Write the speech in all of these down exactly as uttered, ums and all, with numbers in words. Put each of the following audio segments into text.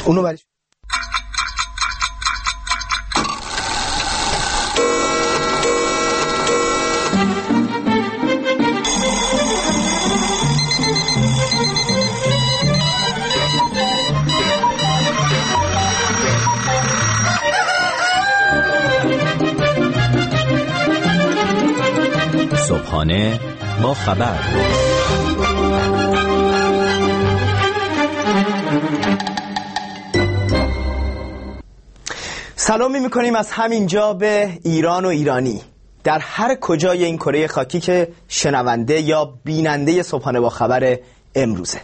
اونو برش صبحانه با خبر. سلامی میکنیم از همینجا به ایران و ایرانی در هر کجای این کره خاکی که شنونده یا بیننده صبحانه با خبر امروزه.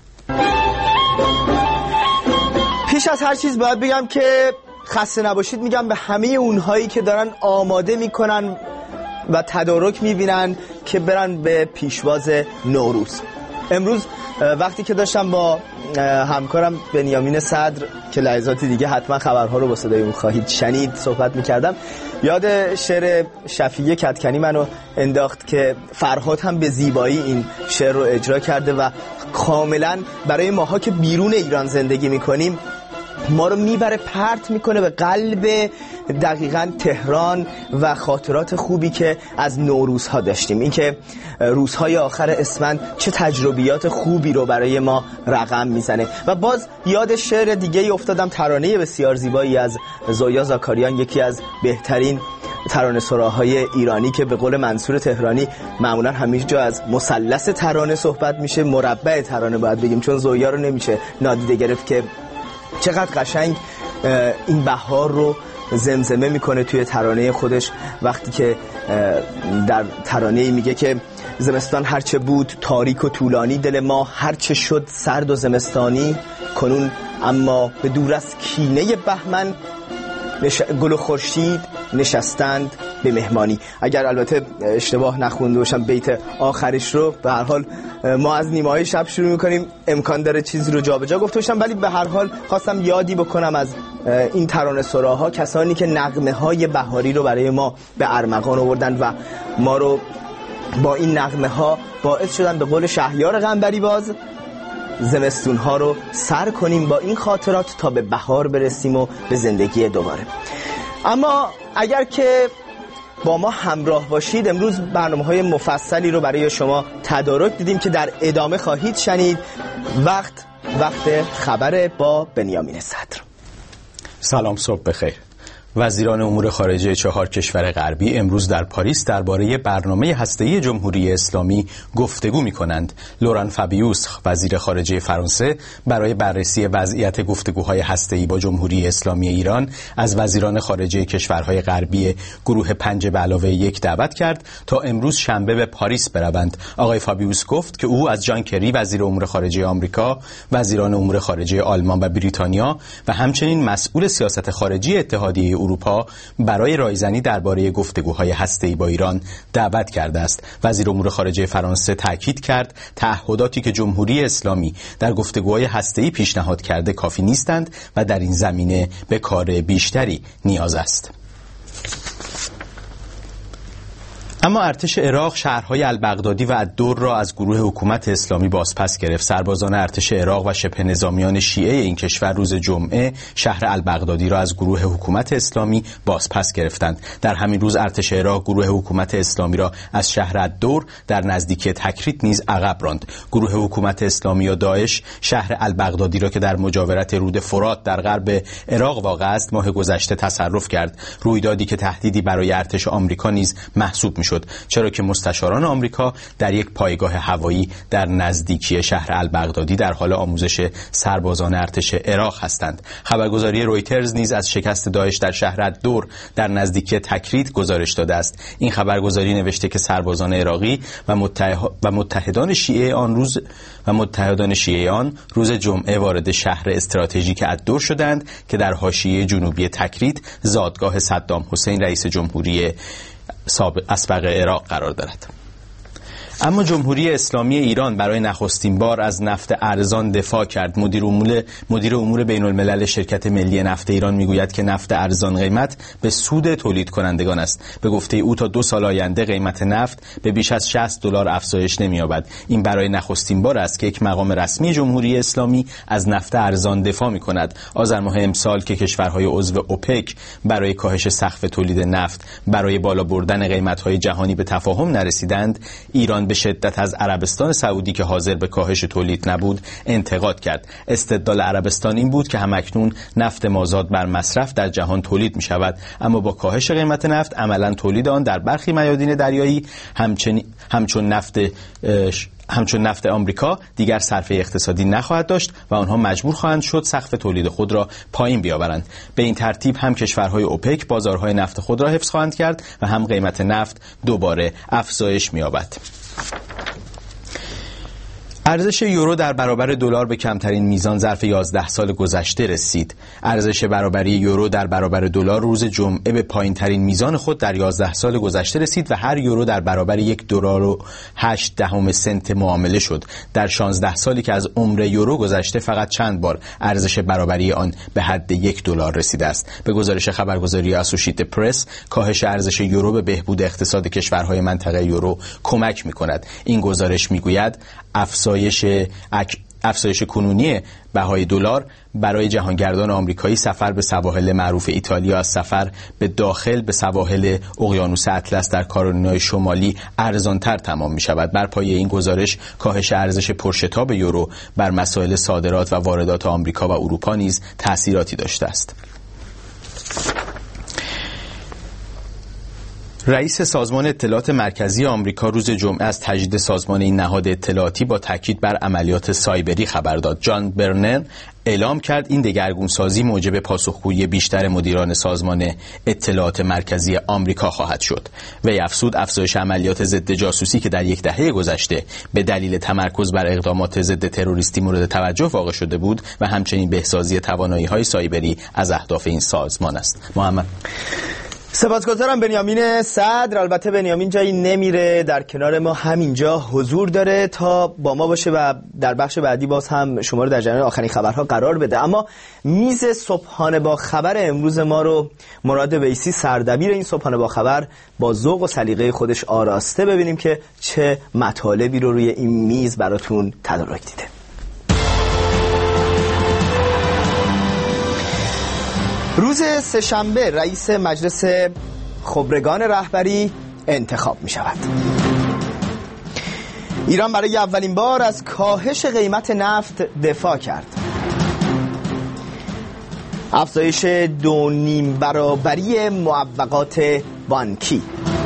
پیش از هر چیز باید بگم که خسته نباشید میگم به همه اونهایی که دارن آماده میکنن و تدارک میبینن که برن به پیشواز نوروز. امروز وقتی که داشتم با همکارم بنیامین صدر که لحظات دیگه حتما خبرها رو با صدای اون خواهید شنید صحبت میکردم، یاد شعر شفیع کدکنی منو انداخت که فرهاد هم به زیبایی این شعر رو اجرا کرده و کاملا برای ماها که بیرون ایران زندگی میکنیم ما رو میبره پرت میکنه به قلب دقیقاً تهران و خاطرات خوبی که از نوروزها داشتیم. این که روزهای آخر اسفند چه تجربیات خوبی رو برای ما رقم میزنه. و باز یاد شعر دیگه افتادم، ترانه بسیار زیبایی از زویا زاکاریان، یکی از بهترین ترانه سراهای ایرانی که به قول منصور تهرانی معمولا همیشه جا از مثلث ترانه صحبت میشه، مربع ترانه باید بگیم، چون زویا رو نمیشه نادیده گرفت که چقدر قشنگ این بهار رو زمزمه میکنه توی ترانه خودش وقتی که در ترانه میگه که زمستان هرچه بود تاریک و طولانی، دل ما هرچه شد سرد و زمستانی، کنون اما به دور از کینه بهمن نش... گل و خورشید نشستند به مهمانی. اگر البته اشتباه نخونده باشم بیت آخرش رو، به هر حال ما از نیمه‌های شب شروع میکنیم، امکان داره چیزی رو جابجا گفته باشم، ولی به هر حال خواستم یادی بکنم از این ترانه سراها، کسانی که نغمه های بهاری رو برای ما به ارمغان آوردن و ما رو با این نغمه ها باعث شدن به قول شهریار قنبری باز زمستون ها رو سر کنیم با این خاطرات تا به بهار برسیم و به زندگی دوباره. اما اگر که با ما همراه باشید، امروز برنامه‌های مفصلی رو برای شما تدارک دیدیم که در ادامه خواهید شنید. وقت وقت خبر با بنیامین صدر. سلام، صبح بخیر. وزیران امور خارجه چهار کشور غربی امروز در پاریس درباره برنامه هسته‌ای جمهوری اسلامی گفتگو می‌کنند. لوران فابیوس وزیر خارجه فرانسه برای بررسی وضعیت گفتگوهای هسته‌ای با جمهوری اسلامی ایران از وزیران خارجه کشورهای غربی گروه پنج به علاوه یک دعوت کرد تا امروز شنبه به پاریس بروند. آقای فابیوس گفت که او از جان کری وزیر امور خارجه آمریکا، وزیران امور خارجه آلمان و بریتانیا و همچنین مسئول سیاست خارجی اتحادیه اروپا برای رایزنی درباره گفتگوهای هسته‌ای با ایران دعوت کرده است. وزیر امور خارجه فرانسه تاکید کرد تعهداتی که جمهوری اسلامی در گفتگوهای هسته‌ای پیشنهاد کرده کافی نیستند و در این زمینه به کار بیشتری نیاز است. اما ارتش عراق شهرهای البغدادی و الدور را از گروه حکومت اسلامی بازپس گرفت. سربازان ارتش عراق و شبه نظامیان شیعه این کشور روز جمعه شهر البغدادی را از گروه حکومت اسلامی بازپس گرفتند. در همین روز ارتش عراق گروه حکومت اسلامی را از شهر الدور در نزدیکی تکریت نیز عقب راند. گروه حکومت اسلامی یا داعش شهر البغدادی را که در مجاورت رود فرات در غرب عراق واقع است ماه گذشته تصرف کرد، رویدادی که تهدیدی برای ارتش آمریکا نیز محسوب می‌شد، چرا که مستشاران آمریکا در یک پایگاه هوایی در نزدیکی شهر البغدادی در حال آموزش سربازان ارتش عراق هستند. خبرگزاری رویترز نیز از شکست داعش در شهر الدور در نزدیکی تکریت گزارش داده است. این خبرگزاری نوشته که سربازان عراقی و, متح... و متحدان شیعه آن روز و متحدان شیعه آن روز جمعه وارد شهر استراتژیک الدور شدند که در حاشیه جنوبی تکریت زادگاه صدام حسین رئیس جمهوری اسبق عراق قرار دارد. اما جمهوری اسلامی ایران برای نخستین بار از نفت ارزان دفاع کرد. مدیر امور مدیر امور بین الملل شرکت ملی نفت ایران میگوید که نفت ارزان قیمت به سود تولید کنندگان است. به گفته او تا دو سال آینده قیمت نفت به بیش از شصت دلار افزایش نمی‌یابد. این برای نخستین بار است که یک مقام رسمی جمهوری اسلامی از نفت ارزان دفاع می‌کند. آذر ماه امسال که کشورهای عضو اوپک برای کاهش سقف تولید نفت برای بالا بردن قیمت‌های جهانی به تفاهم نرسیدند، ایران به شدت از عربستان سعودی که حاضر به کاهش تولید نبود انتقاد کرد. استدلال عربستان این بود که همکنون نفت مازاد بر مصرف در جهان تولید می‌شود، اما با کاهش قیمت نفت عملاً تولید آن در برخی میادین دریایی همچنین همچون نفت همچون نفت آمریکا دیگر صرفه اقتصادی نخواهد داشت و آنها مجبور خواهند شد سقف تولید خود را پایین بیاورند. به این ترتیب هم کشورهای اوپک بازارهای نفت خود را حفظ خواهند کرد و هم قیمت نفت دوباره افزایش می‌یابد. ارزش یورو در برابر دلار به کمترین میزان ظرف یازده سال گذشته رسید. ارزش برابری یورو در برابر دلار روز جمعه به پایین‌ترین میزان خود در یازده سال گذشته رسید و هر یورو در برابر یک دلار و هشت دهم سنت معامله شد. در شانزده سالی که از عمر یورو گذشته فقط چند بار ارزش برابری آن به حد یک دلار رسیده است. به گزارش خبرگزاری اسوشییتد پرس، کاهش ارزش یورو به بهبود اقتصاد کشورهای منطقه یورو کمک می‌کند. این گزارش می‌گوید افزایش اک... افزایش کنونی بهای دلار برای جهانگردان آمریکایی سفر به سواحل معروف ایتالیا از سفر به داخل به سواحل اقیانوس اطلس در کارولینای شمالی ارزان‌تر تمام می‌شود. بر پایه این گزارش کاهش ارزش پرشتاب یورو بر مسائل صادرات و واردات آمریکا و اروپا نیز تأثیراتی داشته است. رئیس سازمان اطلاعات مرکزی آمریکا روز جمعه از تجدید سازمان این نهاد اطلاعاتی با تاکید بر عملیات سایبری خبر داد. جان برنر اعلام کرد این دگرگونسازی موجب پاسخگویی بیشتر مدیران سازمان اطلاعات مرکزی آمریکا خواهد شد. وی افزود افزایش عملیات ضد جاسوسی که در یک دهه گذشته به دلیل تمرکز بر اقدامات ضد تروریستی مورد توجه واقع شده بود و همچنین بهسازی توانایی‌های سایبری از اهداف این سازمان است. محمد سپاسگزارم بنیامین صدر. البته بنیامین جایی نمیره، در کنار ما همینجا حضور داره تا با ما باشه و در بخش بعدی باز هم شما رو در جریان آخرین خبرها قرار بده. اما میز صبحانه با خبر امروز ما رو مراد ویسی، سردبیر این صبحانه با خبر، با ذوق و سلیقه خودش آراسته. ببینیم که چه مطالبی رو روی این میز براتون تدارک دیده. روز سه‌شنبه رئیس مجلس خبرگان رهبری انتخاب می شود. ایران برای اولین بار از کاهش قیمت نفت دفاع کرد. افزایش دو نیم برابری معوقات بانکی.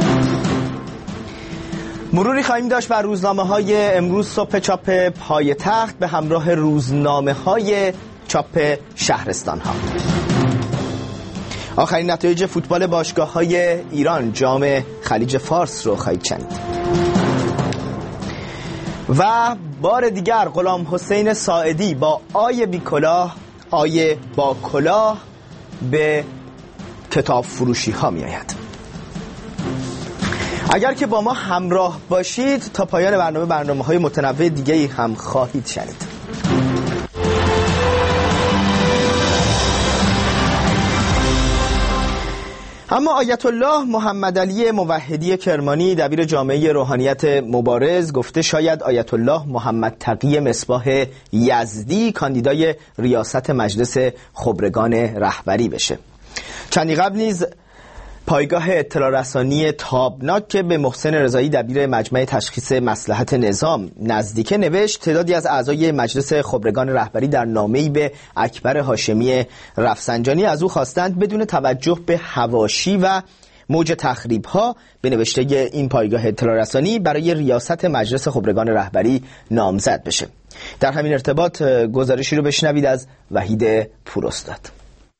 مروری خواهیم داشت بر روزنامه های امروز صبح چاپ پایتخت به همراه روزنامه های چاپ شهرستان ها. آخرین نتایج فوتبال باشگاه‌های ایران، جام خلیج فارس رو خواهید شنید. و بار دیگر غلام حسین ساعدی با آی بی کلاه، آی با کلاه به کتاب فروشی ها می آید. اگر که با ما همراه باشید تا پایان برنامه برنامه های متنوع دیگری هم خواهید شنید. اما آیت الله محمد علی موحدی کرمانی، دبیر جامعه روحانیت مبارز، گفته شاید آیت الله محمد تقی مصباح یزدی کاندیدای ریاست مجلس خبرگان رهبری بشه. چندی قبل نیز پایگاه اطلاع رسانی تابناک که به محسن رضایی دبیر مجمع تشخیص مصلحت نظام نزدیکه نوشت تعدادی از اعضای مجلس خبرگان رهبری در نامه‌ای به اکبر هاشمی رفسنجانی از او خواستند بدون توجه به حواشی و موج تخریب‌ها به نوشته این پایگاه اطلاع رسانی برای ریاست مجلس خبرگان رهبری نامزد بشه. در همین ارتباط گزارشی رو بشنوید از وحید پوراستاد.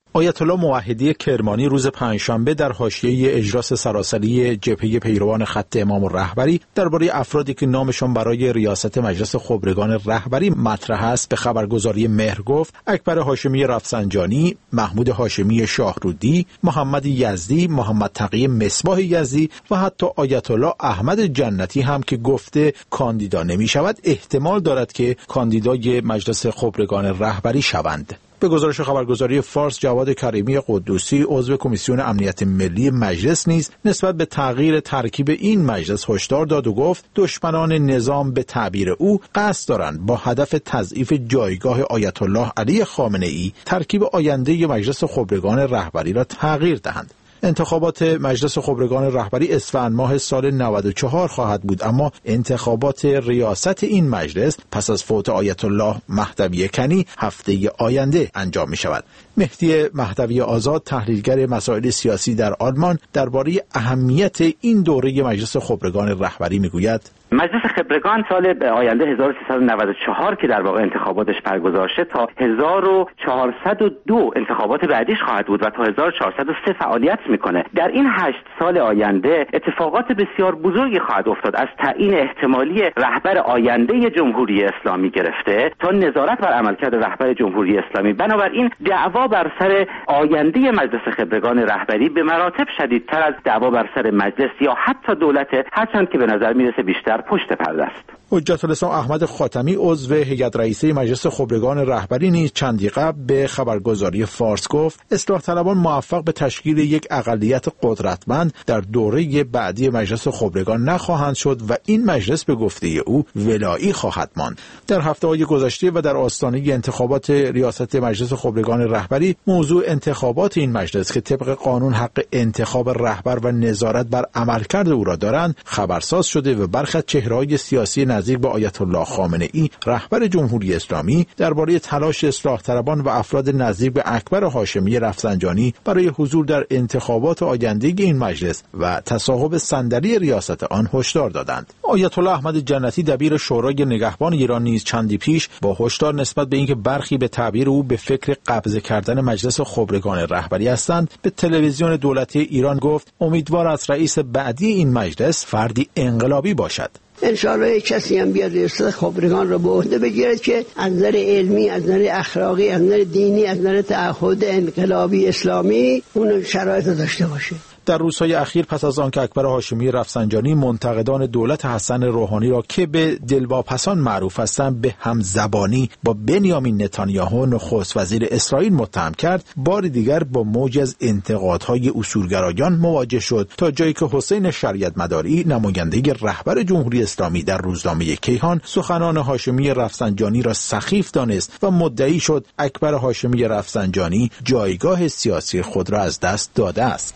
آیت الله موحدی کرمانی روز پنجشنبه در حاشیه اجلاس سراسری جبهه پیروان خط امام الرهبری درباره افرادی که نامشان برای ریاست مجلس خبرگان رهبری مطرح است به خبرگزاری مهر گفت اکبر هاشمی رفسنجانی، محمود هاشمی شاهرودی، محمد یزدی، محمد تقی مصباح یزدی و حتی آیت الله احمد جنتی هم که گفته کاندیدا نمی شود احتمال دارد که کاندیدای مجلس خبرگان رهبری شوند. به گزارش خبرگزاری فارس، جواد کریمی قدوسی عضو کمیسیون امنیت ملی مجلس نیز نسبت به تغییر ترکیب این مجلس هشدار داد و گفت دشمنان نظام به تعبیر او قصد دارند با هدف تضعیف جایگاه آیت الله علی خامنه ای ترکیب آینده مجلس خبرگان رهبری را تغییر دهند. انتخابات مجلس خبرگان رهبری اسفند ماه سال نود و چهار خواهد بود، اما انتخابات ریاست این مجلس پس از فوت آیت الله مهدوی کنی هفته آینده انجام می شود. مهدی مهدوی آزاد، تحلیلگر مسائل سیاسی در آلمان، درباره اهمیت این دوره مجلس خبرگان رهبری می گوید: مجلس خبرگان سال آینده هزار و سیصد و نود و چهار که در واقع انتخاباتش برگزار شد تا هزار و چهارصد و دو انتخابات بعدیش خواهد بود و تا هزار و چهارصد و سه فعالیت میکنه. در این هشت سال آینده اتفاقات بسیار بزرگی خواهد افتاد، از تعیین احتمالی رهبر آینده جمهوری اسلامی گرفته تا نظارت بر عملکرد رهبر جمهوری اسلامی. بنابراین دعوا بر سر آینده مجلس خبرگان رهبری به مراتب شدیدتر از دعوا بر سر مجلس یا حتی دولت، هرچند که به نظر میرسه بیشتر پشت پرده است. حجت الاسلام احمد خاتمی عضو هیئت رئیسه مجلس خبرگان رهبری نیز چندی قبل به خبرگزاری فارس گفت اصلاح طلبان موفق به تشکیل یک اقلیت قدرتمند در دوره بعدی مجلس خبرگان نخواهند شد و این مجلس به گفته او ولایی خواهد ماند. در هفته‌های گذشته و در آستانه انتخابات ریاست مجلس خبرگان رهبری موضوع انتخابات این مجلس که طبق قانون حق انتخاب رهبر و نظارت بر عملکرد او را دارند خبرساز شده و برخی چهره‌های سیاسی نزدیک به آیت الله خامنه ای رهبر جمهوری اسلامی درباره تلاش اصلاح طلبان و افراد نزدیک به اکبر هاشمی رفسنجانی برای حضور در انتخابات آینده این مجلس و تصاحب صندلی ریاست آن هشدار دادند. آیت الله احمد جنتی دبیر شورای نگهبان ایران نیز چندی پیش با هشدار نسبت به اینکه برخی به تعبیر او به فکر قبضه کردن مجلس خبرگان رهبری هستند به تلویزیون دولتی ایران گفت امیدوار است رئیس بعدی این مجلس فردی انقلابی باشد. انشاءالله کسی هم بیاد ریاست خبرگان را به عهده بگیرد که از نظر علمی، از نظر اخلاقی، از نظر دینی، از نظر تعهد انقلابی اسلامی اون شرایط داشته باشه. در روزهای اخیر پس از آنکه اکبر هاشمی رفسنجانی منتقدان دولت حسن روحانی را که به دلواپسان معروف هستند به همزبانی با بنیامین نتانیاهو نخست وزیر اسرائیل متهم کرد، بار دیگر با موج از انتقادهای اصولگرایان مواجه شد تا جایی که حسین شریعت مداری نماینده رهبر جمهوری اسلامی در روزنامه کیهان سخنان هاشمی رفسنجانی را سخیف دانست و مدعی شد اکبر هاشمی رفسنجانی جایگاه سیاسی خود را از دست داده است.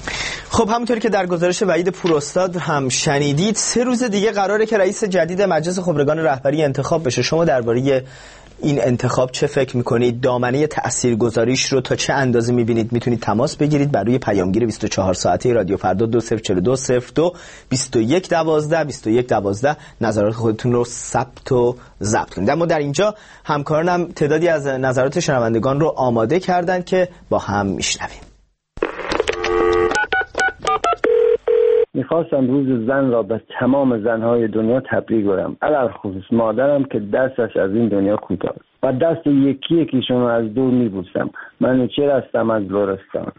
خب همونطوری که در گزارش وحید پوراستاد هم شنیدید، سه روز دیگه قراره که رئیس جدید مجلس خبرگان رهبری انتخاب بشه. شما درباره این انتخاب چه فکر میکنید؟ دامنه تاثیرگذاریش رو تا چه اندازه میبینید؟ میتونید تماس بگیرید برای پیامگیر بیست و چهار ساعته رادیو فردا دو صفر چهار دو صفر دو بیست و یک دوازده بیست و یک دوازده نظرات خودتون رو ثبت و ضبط کنید. اما در اینجا همکارانم تعدادی از نظرات شنوندگان رو آماده کردن که با هم میشنویم. میخواستم روز زن را به تمام زنهای دنیا تبریک بگم، علاوه خصوص مادرم که دستش از این دنیا کوتاه و دست یکی یکیشون رو از دور میبوسم. من چه هستم از لرستان.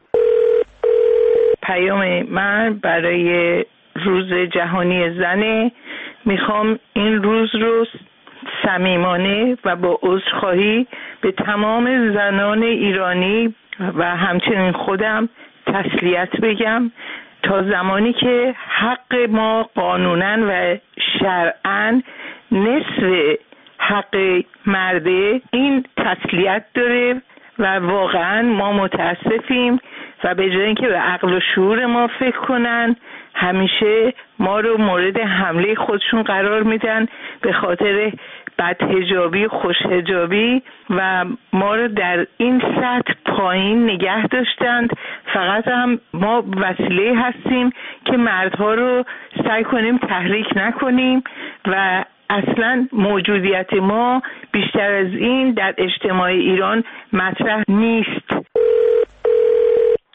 پیام من برای روز جهانی زنه، میخوام این روز رو صمیمانه و با عذرخواهی به تمام زنان ایرانی و همچنین خودم تسلیت بگم تا زمانی که حق ما قانونا و شرعاً نصف حق مرده، این تسلیت داره و واقعاً ما متاسفیم و به جای اینکه به عقل و شعور ما فکر کنن همیشه ما رو مورد حمله خودشون قرار میدن به خاطر بدحجابی و خوشحجابی و ما رو در این سطح پایین نگه داشتند. فقط هم ما وسیله هستیم که مردها رو سعی کنیم تحریک نکنیم و اصلا موجودیت ما بیشتر از این در اجتماع ایران مطرح نیست.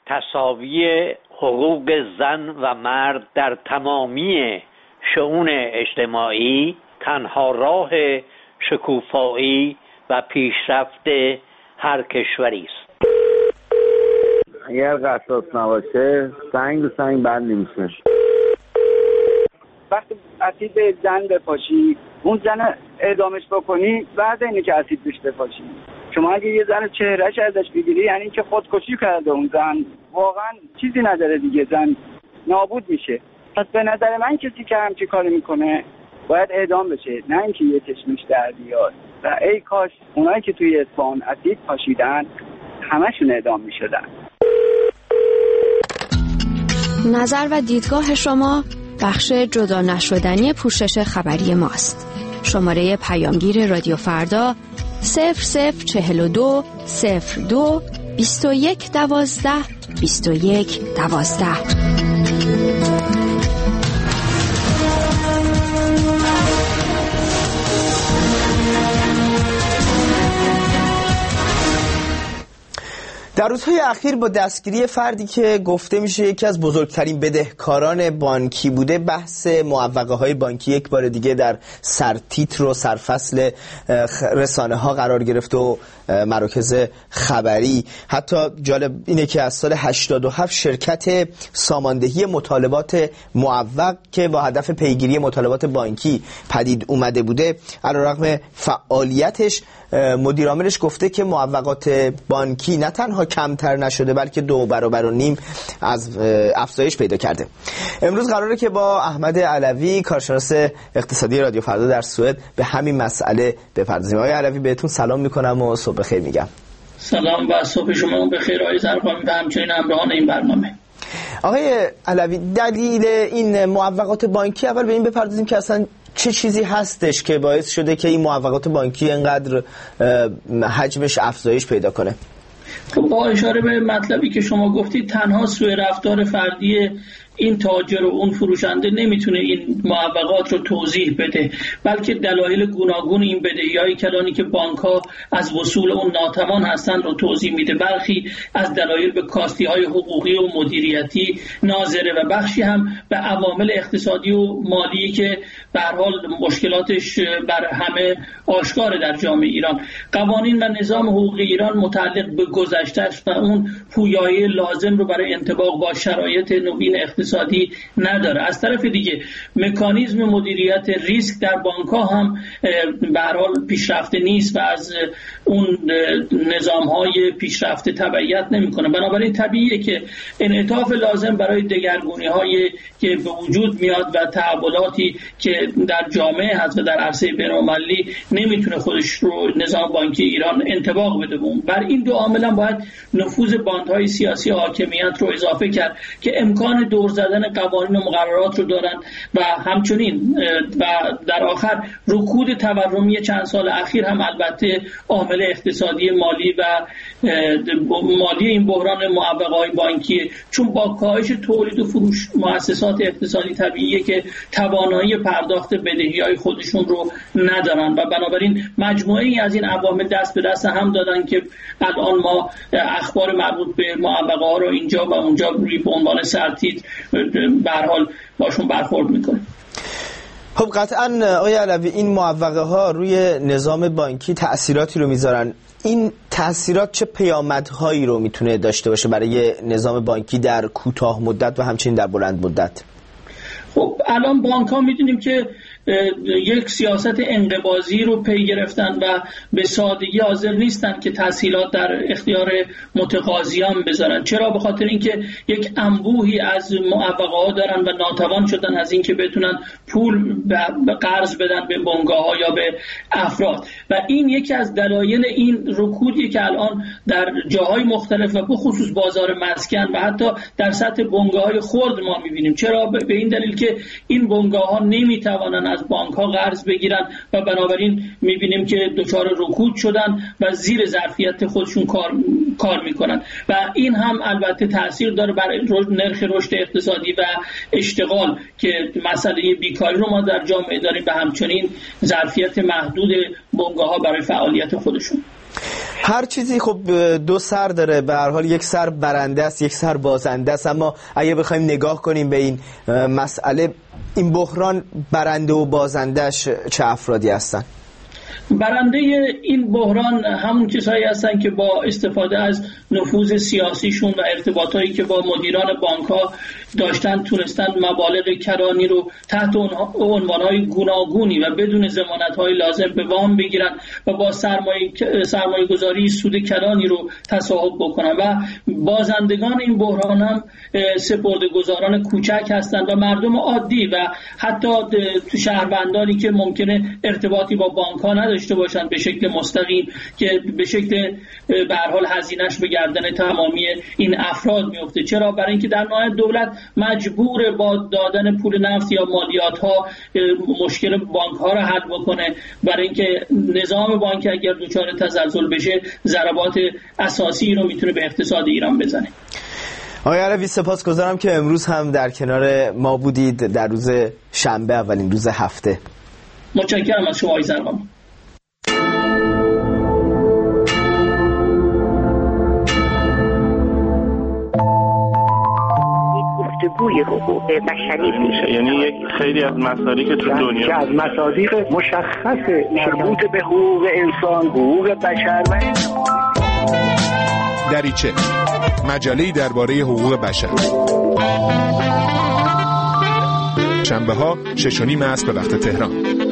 تساوی حقوق زن و مرد در تمامی شئون اجتماعی تنها راه شکوفایی و پیشرفت هر کشوری است. اگر قصاص نباشه سنگ به سنگ بند نمیشه. وقتی اسید به زن بپاشی، اون زن اعدامش بکنی، بعد اینه که اسید بهش بپاشی. شما اگه یه زن چهرهش ازش بگیری یعنی که خودکشی کرده اون زن، واقعا چیزی نداره دیگه، زن نابود میشه. پس به نظر من کسی که همچی کاری میکنه باید اعدام بشه، نه اینکه یه چشمش در بیاد. و ای کاش اونایی که توی اصفهان اسید پاشیدن همشون اعدام میشدن. نظر و دیدگاه شما بخش جدا نشدنی پوشش خبری ماست. شماره پیامگیر رادیو فردا صفر صفر چهل و دو صفر دو بیست و یک دوازده بیست و یک دوازده. در روزهای اخیر با دستگیری فردی که گفته میشه یکی از بزرگترین بدهکاران بانکی بوده، بحث معوقه های بانکی یک بار دیگه در سرتیتر و سرفصل رسانه ها قرار گرفت و مراکز خبری. حتی جالب اینه که از سال هشتاد و هفت شرکت ساماندهی مطالبات معوق که با هدف پیگیری مطالبات بانکی پدید اومده بوده، علیرغم فعالیتش مدیر عاملش گفته که معوقات بانکی نه تنها کمتر نشده بلکه دو برابر و نیم از افزایش پیدا کرده. امروز قراره که با احمد علوی کارشناس اقتصادی رادیو فردا در سوئد به همین مسئله بپردازیم. آقای علوی بهتون سلام میکنم و صبح بخیر میگم. سلام و صبح شما بخیر آقای زرقامی و همچنین همراهان این برنامه. آقای علوی، دلیل این معوقات بانکی اول به این بپردازیم که اصلا چه چیزی هستش که باعث شده که این معوقات بانکی اینقدر حجمش افزایش پیدا کنه؟ با اشاره به مطلبی که شما گفتید، تنها سوء رفتار فردی این تاجر و اون فروشنده نمیتونه این معوقات رو توضیح بده، بلکه دلایل گوناگون این بدهی‌های کلانی که بانک‌ها از وصول اون ناتوان هستن رو توضیح میده. برخی از دلایل به کاستی‌های حقوقی و مدیریتی ناظره و بخشی هم به عوامل اقتصادی و مالی که به هر حال مشکلاتش بر همه آشکار در جامعه ایران. قوانین و نظام حقوقی ایران متعلق به گذشته‌اش و اون پویایی لازم رو برای انطباق با شرایط نوین اقتصادی نداره. از طرف دیگه مکانیزم مدیریت ریسک در بانک‌ها هم به هر حال پیشرفته نیست و از اون نظام‌های پیشرفته تبعیت نمی‌کنه. بنابراین طبیعیه که انعطاف لازم برای دگرگونی‌های که به وجود میاد و تحولاتی که در جامعه هست و در عرصه بین‌المللی نمیتونه خودش رو نظام بانکی ایران انطباق بده. بر این دو عامل هم باید نفوذ باندهای سیاسی حاکمیت رو اضافه کرد که امکان دور زدن قوانین و مقررات رو دارن و همچنین و در آخر رکود تورمی چند سال اخیر هم البته عامل اقتصادی مالی و مالی این بحران معوقه‌های بانکی، چون با کاهش تولید و فروش مؤسسات اقتصادی طبیعیه که توانایی پرداخت بدهی‌های خودشون رو ندارن و بنابراین مجموعه‌ای از این عوامل دست به دست هم دادن که الان ما اخبار مربوط به معوقه‌ها رو اینجا و اونجا روی به عنوان سرتیتر به هر حال باشون برخورد میکنه. خب قطعا آقای علوی، این معوقه ها روی نظام بانکی تأثیراتی رو میذارن. این تأثیرات چه پیامدهایی رو میتونه داشته باشه برای نظام بانکی در کوتاه مدت و همچنین در بلند مدت؟ خب الان بانک ها میدونیم که یک سیاست انقباضی رو پی گرفتن و به سادگی حاضر نیستن که تسهیلات در اختیار متقاضیان بذارن. چرا؟ به خاطر اینکه یک انبوهی از معوقه‌ها دارن و ناتوان شدن از اینکه بتونن پول به قرض بدن به بنگاه‌ها یا به افراد و این یکی از دلایل این رکودی که الان در جاهای مختلف و به خصوص بازار مسکن و حتی در سطح بنگاه‌های خرد ما می‌بینیم. چرا؟ به این دلیل که این بنگاه‌ها نمی‌توانن از بانک‌ها قرض بگیرن و بنابراین می‌بینیم که دچار رکود شدن و زیر ظرفیت خودشون کار کار می‌کنن و این هم البته تأثیر داره بر نرخ رشد اقتصادی و اشتغال که مسئله بیکاری رو ما در جامعه داریم و همچنین ظرفیت محدود بنگاه‌ها برای فعالیت خودشون. هر چیزی خب دو سر داره، به هر حال یک سر برنده است یک سر بازنده است، اما اگه بخوایم نگاه کنیم به این مسئله، این بحران برنده و بازندهش چه افرادی هستن؟ برنده این بحران همون کسایی هستن که با استفاده از نفوذ سیاسیشون و ارتباطایی که با مدیران بانک‌ها داشتن تونستن مبالغ کرانی رو تحت عنوان‌های گوناگونی و بدون ضمانت‌های لازم به وام بگیرن و با سرمایه سرمایه‌گذاری سود کرانی رو تصاحب بکنن و بازندگان این بحران هم سپرده‌گذاران کوچک هستند و مردم عادی و حتی تو شهروندانی که ممکنه ارتباطی با بانک‌ها نداشته باشن به شکل مستقیم، که به شکل به هر حال هزینه‌اش به گردن تمامی این افراد میفته. چرا؟ برای اینکه در نهایت دولت مجبور با دادن پول نفت یا مالیات‌ها مشکل بانک‌ها را حل بکنه، برای اینکه نظام بانکی اگر دچار تزلزل بشه ضربات اساسی رو میتونه به اقتصاد ایران بزنه. آقای علوی سپاسگزارم که امروز هم در کنار ما بودید در روز شنبه، اولین روز هفته. متشکرم از شما آقای زرقامی. گفتگوی حقوق بشری میشه، یعنی یک خیلی از مسائلی که تو دنیا که از مصادیق مشخص مربوط به حقوق انسان، حقوق بشر و دریچه، مجله‌ای درباره حقوق بشر. شنبه ها شش و نیم عصر به وقت تهران.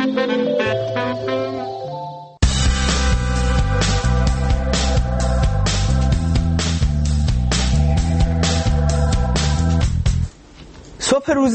صبح روز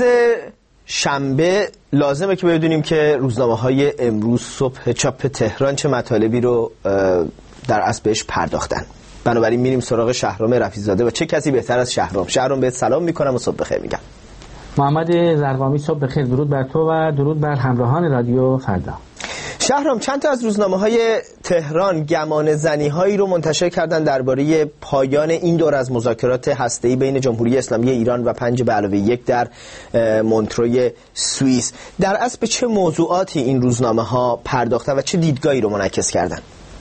شنبه لازمه که بدونیم که روزنامه‌های امروز صبح چاپ تهران چه مطالبی رو در اصل بهش پرداختن. بنابراین میریم سراغ شهرام رفیع‌زاده و چه کسی بهتر از شهرام. شهرام بهت سلام میکنم و صبح بخیر میگم. محمد زرقامی صبح بخیر، درود بر تو و درود بر همراهان رادیو فردا. شهرام، چند تا از روزنامه‌های تهران گمان زنی‌هایی رو منتشر کردن درباره پایان این دور از مذاکرات هسته‌ای بین جمهوری اسلامی ایران و پنج به علاوه یک در مونتروی سوئیس. در اصل به چه موضوعاتی این روزنامه‌ها پرداختن و چه دیدگاهی رو منعکس کردن؟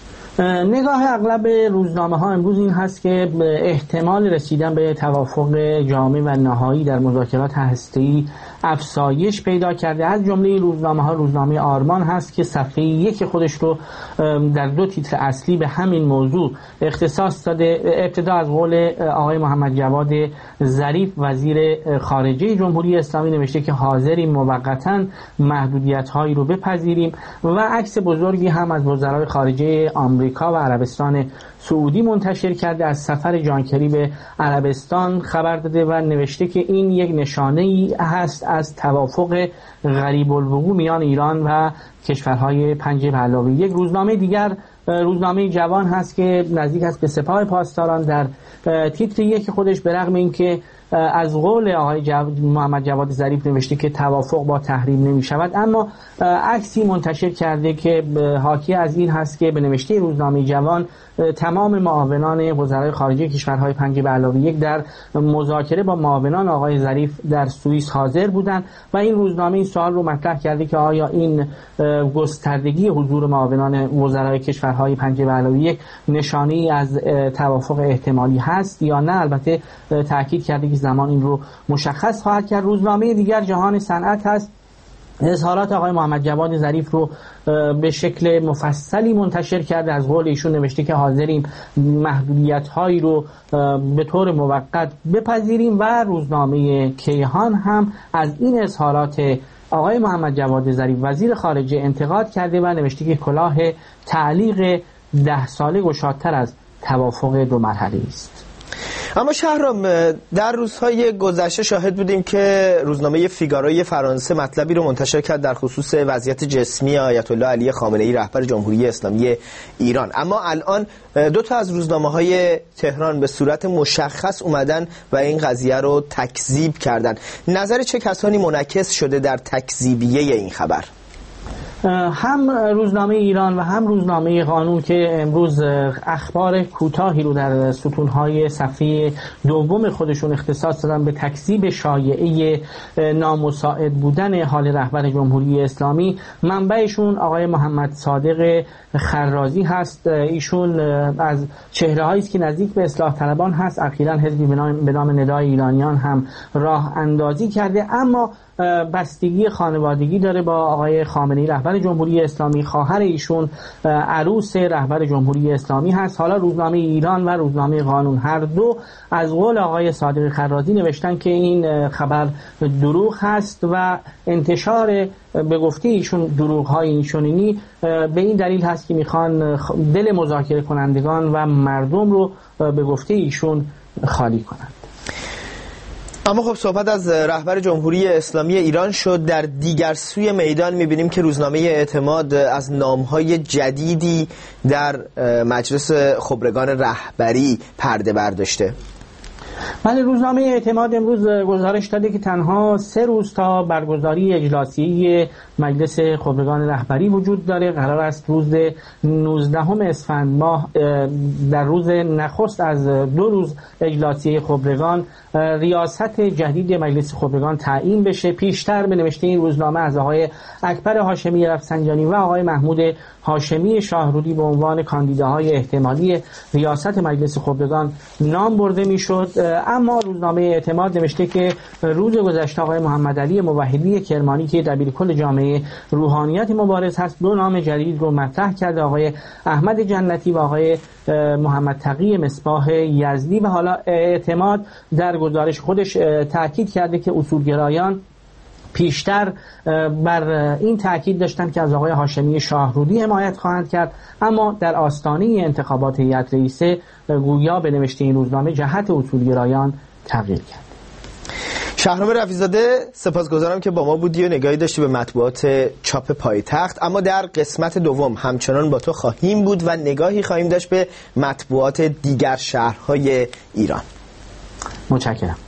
نگاه اغلب روزنامه ها امروز این هست که احتمال رسیدن به توافق جامع و نهایی در مذاکرات هسته‌ای افزایش پیدا کرده. از جمله روزنامه ها روزنامه آرمان هست که صفحه یک خودش رو در دو تیتر اصلی به همین موضوع اختصاص داده. ابتدا از قول آقای محمد جواد ظریف وزیر خارجه جمهوری اسلامی نوشته که حاضریم موقتاً محدودیت هایی رو بپذیریم و عکس بزرگی هم از وزرای خارجه آمریکا و عربستان سعودی منتشر کرده. از سفر جان کری به عربستان خبر داده و نوشته که این یک نشانه‌ای هست از توافق غریب الوقوع میان ایران و کشورهای پنج به علاوه یک. روزنامه دیگر روزنامه جوان هست که نزدیک است به سپاه پاسداران. در تیتر یک خودش به رغم اینکه از قول آقای جواد محمد جواد ظریف نوشته که توافق با تحریم نمی شود، اما عکسی منتشر کرده که حاکی از این هست که به نوشته روزنامه جوان تمام معاونان وزرای خارجه کشورهای پنج به علاوه یک در مذاکره با معاونان آقای ظریف در سوئیس حاضر بودند و این روزنامه این سوال رو مطرح کرده که آیا این گستردگی حضور معاونان وزرای کشورهای پنج به علاوه یک نشانه‌ای از توافق احتمالی هست یا نه. البته تاکید کرده که زمان این رو مشخص خواهد کرد. روزنامه دیگر جهان صنعت هست، اظهارات آقای محمد جواد ظریف رو به شکل مفصلی منتشر کرده. از قول ایشون نوشته که حاضریم محدودیت هایی رو به طور موقت بپذیریم و روزنامه کیهان هم از این اظهارات آقای محمد جواد ظریف وزیر خارجه انتقاد کرده و نوشته که کلاه تعلیق ده ساله گشادتر از توافق دو مرحله است. اما شهرام، در روزهای گذشته شاهد بودیم که روزنامه فیگاروی فرانسه مطلبی رو منتشر کرد در خصوص وضعیت جسمی آیت الله علی خامنه‌ای رهبر جمهوری اسلامی ایران. اما الان دو تا از روزنامه‌های تهران به صورت مشخص اومدن و این قضیه رو تکذیب کردن. نظر چه کسانی منعکس شده در تکذیبیه این خبر؟ هم روزنامه ایران و هم روزنامه قانون که امروز اخبار کوتاهی رو در ستونهای صفحه دوم خودشون اختصاص دادن به تکذیب شایعه نامساعد بودن حال رهبر جمهوری اسلامی، منبعشون آقای محمد صادق خرازی هست. ایشون از چهره‌هایی است که نزدیک به اصلاح طلبان هست. اخیراً حزبی به نام ندای ایرانیان هم راه اندازی کرده، اما بستگی خانوادگی داره با آقای خامنه‌ای رهبر جمهوری اسلامی. خواهر ایشون عروس رهبر جمهوری اسلامی هست. حالا روزنامه ایران و روزنامه قانون هر دو از قول آقای صادق خرازی نوشتن که این خبر دروغ هست و انتشار به گفته ایشون دروغ‌های اینچنینی به این دلیل هست که میخوان دل مذاکره کنندگان و مردم رو به گفته ایشون خالی کنند. اما خب صحبت از رهبر جمهوری اسلامی ایران شد. در دیگر سوی میدان میبینیم که روزنامه اعتماد از نامهای جدیدی در مجلس خبرگان رهبری پرده برداشته. بله، روزنامه اعتماد امروز گزارش داده که تنها سه روز تا برگزاری اجلاسی مجلس خبرگان رهبری وجود داره. قرار است روز نوزدهم اسفند ماه در روز نخست از دو روز اجلاسی خبرگان ریاست جدید مجلس خبرگان تعیین بشه. پیشتر به نوشته این روزنامه از آقای اکبر هاشمی رفسنجانی و آقای محمود هاشمی شاهرودی به عنوان کاندیداهای احتمالی ریاست مجلس خبرگان نام برده میشد، اما روزنامه اعتماد نوشته که روز گذشته آقای محمد علی موحدی کرمانی که دبیرکل جامعه روحانیت مبارز هست دو نام جدید رو مطرح کرده، آقای احمد جنتی و آقای محمد تقی مصباح یزدی. و حالا اعتماد در گزارش خودش تاکید کرده که اصولگرایان پیشتر بر این تاکید داشتند که از آقای هاشمی شاهرودی حمایت خواهند کرد، اما در آستانه انتخابات هیئت رئیسه گویا به نوشته این روزنامه جهت اصولگرایان تغییر کرد. شهرام رفیع‌زاده، سپاسگزارم که با ما بودی و نگاهی داشتی به مطبوعات چاپ پایتخت. اما در قسمت دوم همچنان با تو خواهیم بود و نگاهی خواهیم داشت به مطبوعات دیگر شهرهای ایران. متشکرم.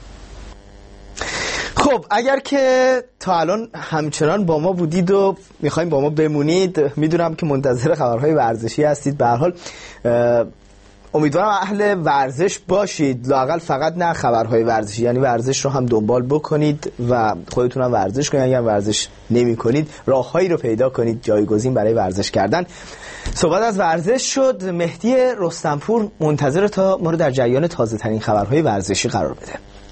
خب اگر که تا الان همچنان با ما بودید و میخوایم با ما بمونید، میدونم که منتظر خبرهای ورزشی هستید. به هر حال امیدوارم اهل ورزش باشید، لااقل فقط نه خبرهای ورزشی، یعنی ورزش رو هم دنبال بکنید و خودتون هم ورزش کنید. اگر ورزش نمی کنید راههایی رو پیدا کنید جایگزین برای ورزش کردن. صحبت از ورزش شد. مهدی رستمپور منتظر تا ما رو در جریان تازه ترین خبرهای ورزشی قرار بده.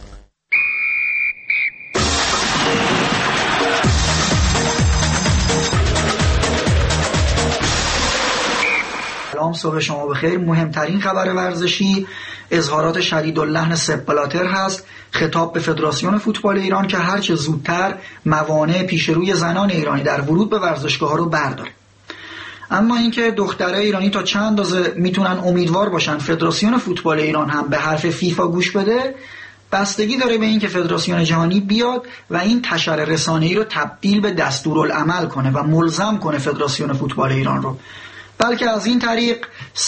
سلام، صبح شما بخیر. مهمترین خبر ورزشی اظهارات شدیداللحن سپ بلاتر هست، خطاب به فدراسیون فوتبال ایران که هرچه زودتر موانع پیش روی زنان ایرانی در ورود به ورزشگاه‌ها رو برداره. اما اینکه دخترای ایرانی تا چند اندازه میتونن امیدوار باشن فدراسیون فوتبال ایران هم به حرف فیفا گوش بده، بستگی داره به اینکه فدراسیون جهانی بیاد و این تشر رسانه‌ای رو تبدیل به دستورالعمل کنه و ملزم کنه فدراسیون فوتبال ایران رو، بلکه از این طریق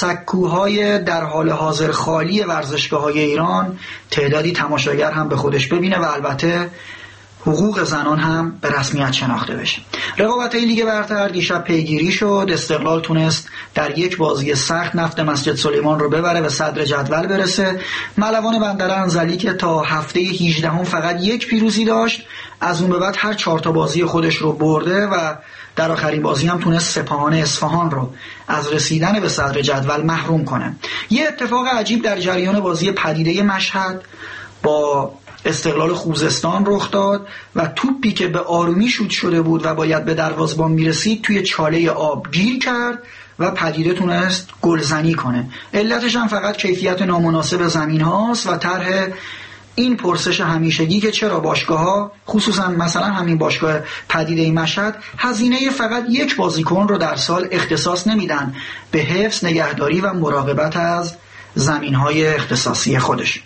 سکوهای در حال حاضر خالی ورزشگاه‌های ایران تعدادی تماشاگر هم به خودش ببینه و البته حقوق زنان هم به رسمیت شناخته بشه. رقابت‌های لیگ برتر دیشب پیگیری شد. استقلال تونست در یک بازی سخت نفت مسجد سلیمان رو ببره و صدر جدول برسه. ملوان بندر انزلی که تا هفته هجدهم فقط یک پیروزی داشت، از اون به بعد هر چهار تا بازی خودش رو برده و در آخرین بازی هم تونست سپاهان اصفهان رو از رسیدن به صدر جدول محروم کنه. یه اتفاق عجیب در جریان بازی پدیده مشهد با استقلال خوزستان رخ داد و توپی که به آرومی شوت شده بود و باید به دروازه‌بان میرسید توی چاله آب گیر کرد و پدیده تونست گلزنی کنه. علتش هم فقط کیفیت نامناسب زمین هاست و طرح این پرسش همیشگی که چرا باشگاه‌ها خصوصا مثلا همین باشگاه پدیده مشهد هزینه فقط یک بازیکن رو در سال اختصاص نمیدن به حفظ، نگهداری و مراقبت از زمین‌های اختصاصی خودش.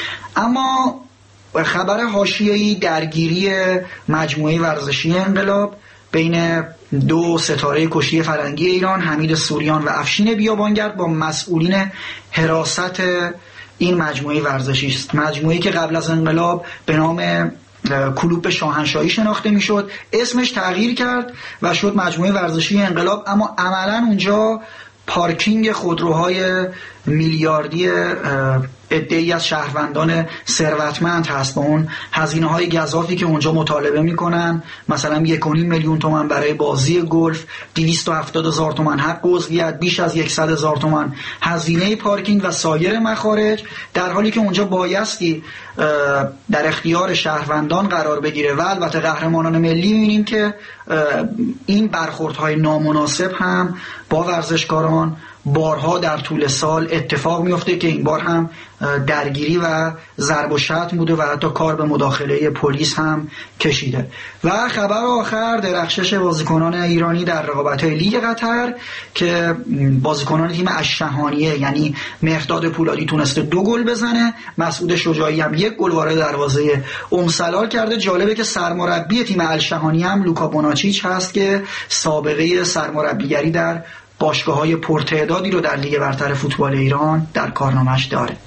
اما خبر حاشیه‌ای درگیری مجموعه ورزشی انقلاب بین دو ستاره کشتی فرنگی ایران، حمید سوریان و افشین بیابانگرد، با مسئولین حراست این مجموعه ورزشی است. مجموعه‌ای که قبل از انقلاب به نام کلوب شاهنشاهی شناخته میشد. اسمش تغییر کرد و شد مجموعه ورزشی انقلاب، اما عملا اونجا پارکینگ خودروهای میلیاردی عده‌ای از شهروندان ثروتمند هست با اون هزینه های گزافی که اونجا مطالبه میکنن، مثلا یک و نیم میلیون تومان برای بازی گلف، دویست و هفتاد هزار تومان حق عضویت، بیش از صد هزار تومان هزینه پارکینگ و سایر مخارج، در حالی که اونجا بایستی در اختیار شهروندان قرار بگیره. و البته قهرمانان ملی می‌بینیم که این برخوردهای نامناسب هم با ورزشکاران بارها در طول سال اتفاق میفته که این بار هم درگیری و ضرب و شتم بوده و حتی کار به مداخله پلیس هم کشیده. و خبر آخر درخشش بازیکنان ایرانی در رقابت‌های لیگ قطر که بازیکنان تیم الشحانیه یعنی مهرداد پولادی تونسته دو گل بزنه، مسعود شجاعی هم یک گل وارد دروازه امسالار کرده. جالبه که سرمربی تیم الشحانیه هم لوکا بوناچیچ هست که سابقه سرمربیگری در باشگاه‌های پرتعدادی رو در لیگ برتر فوتبال ایران در کارنامه‌اش داره.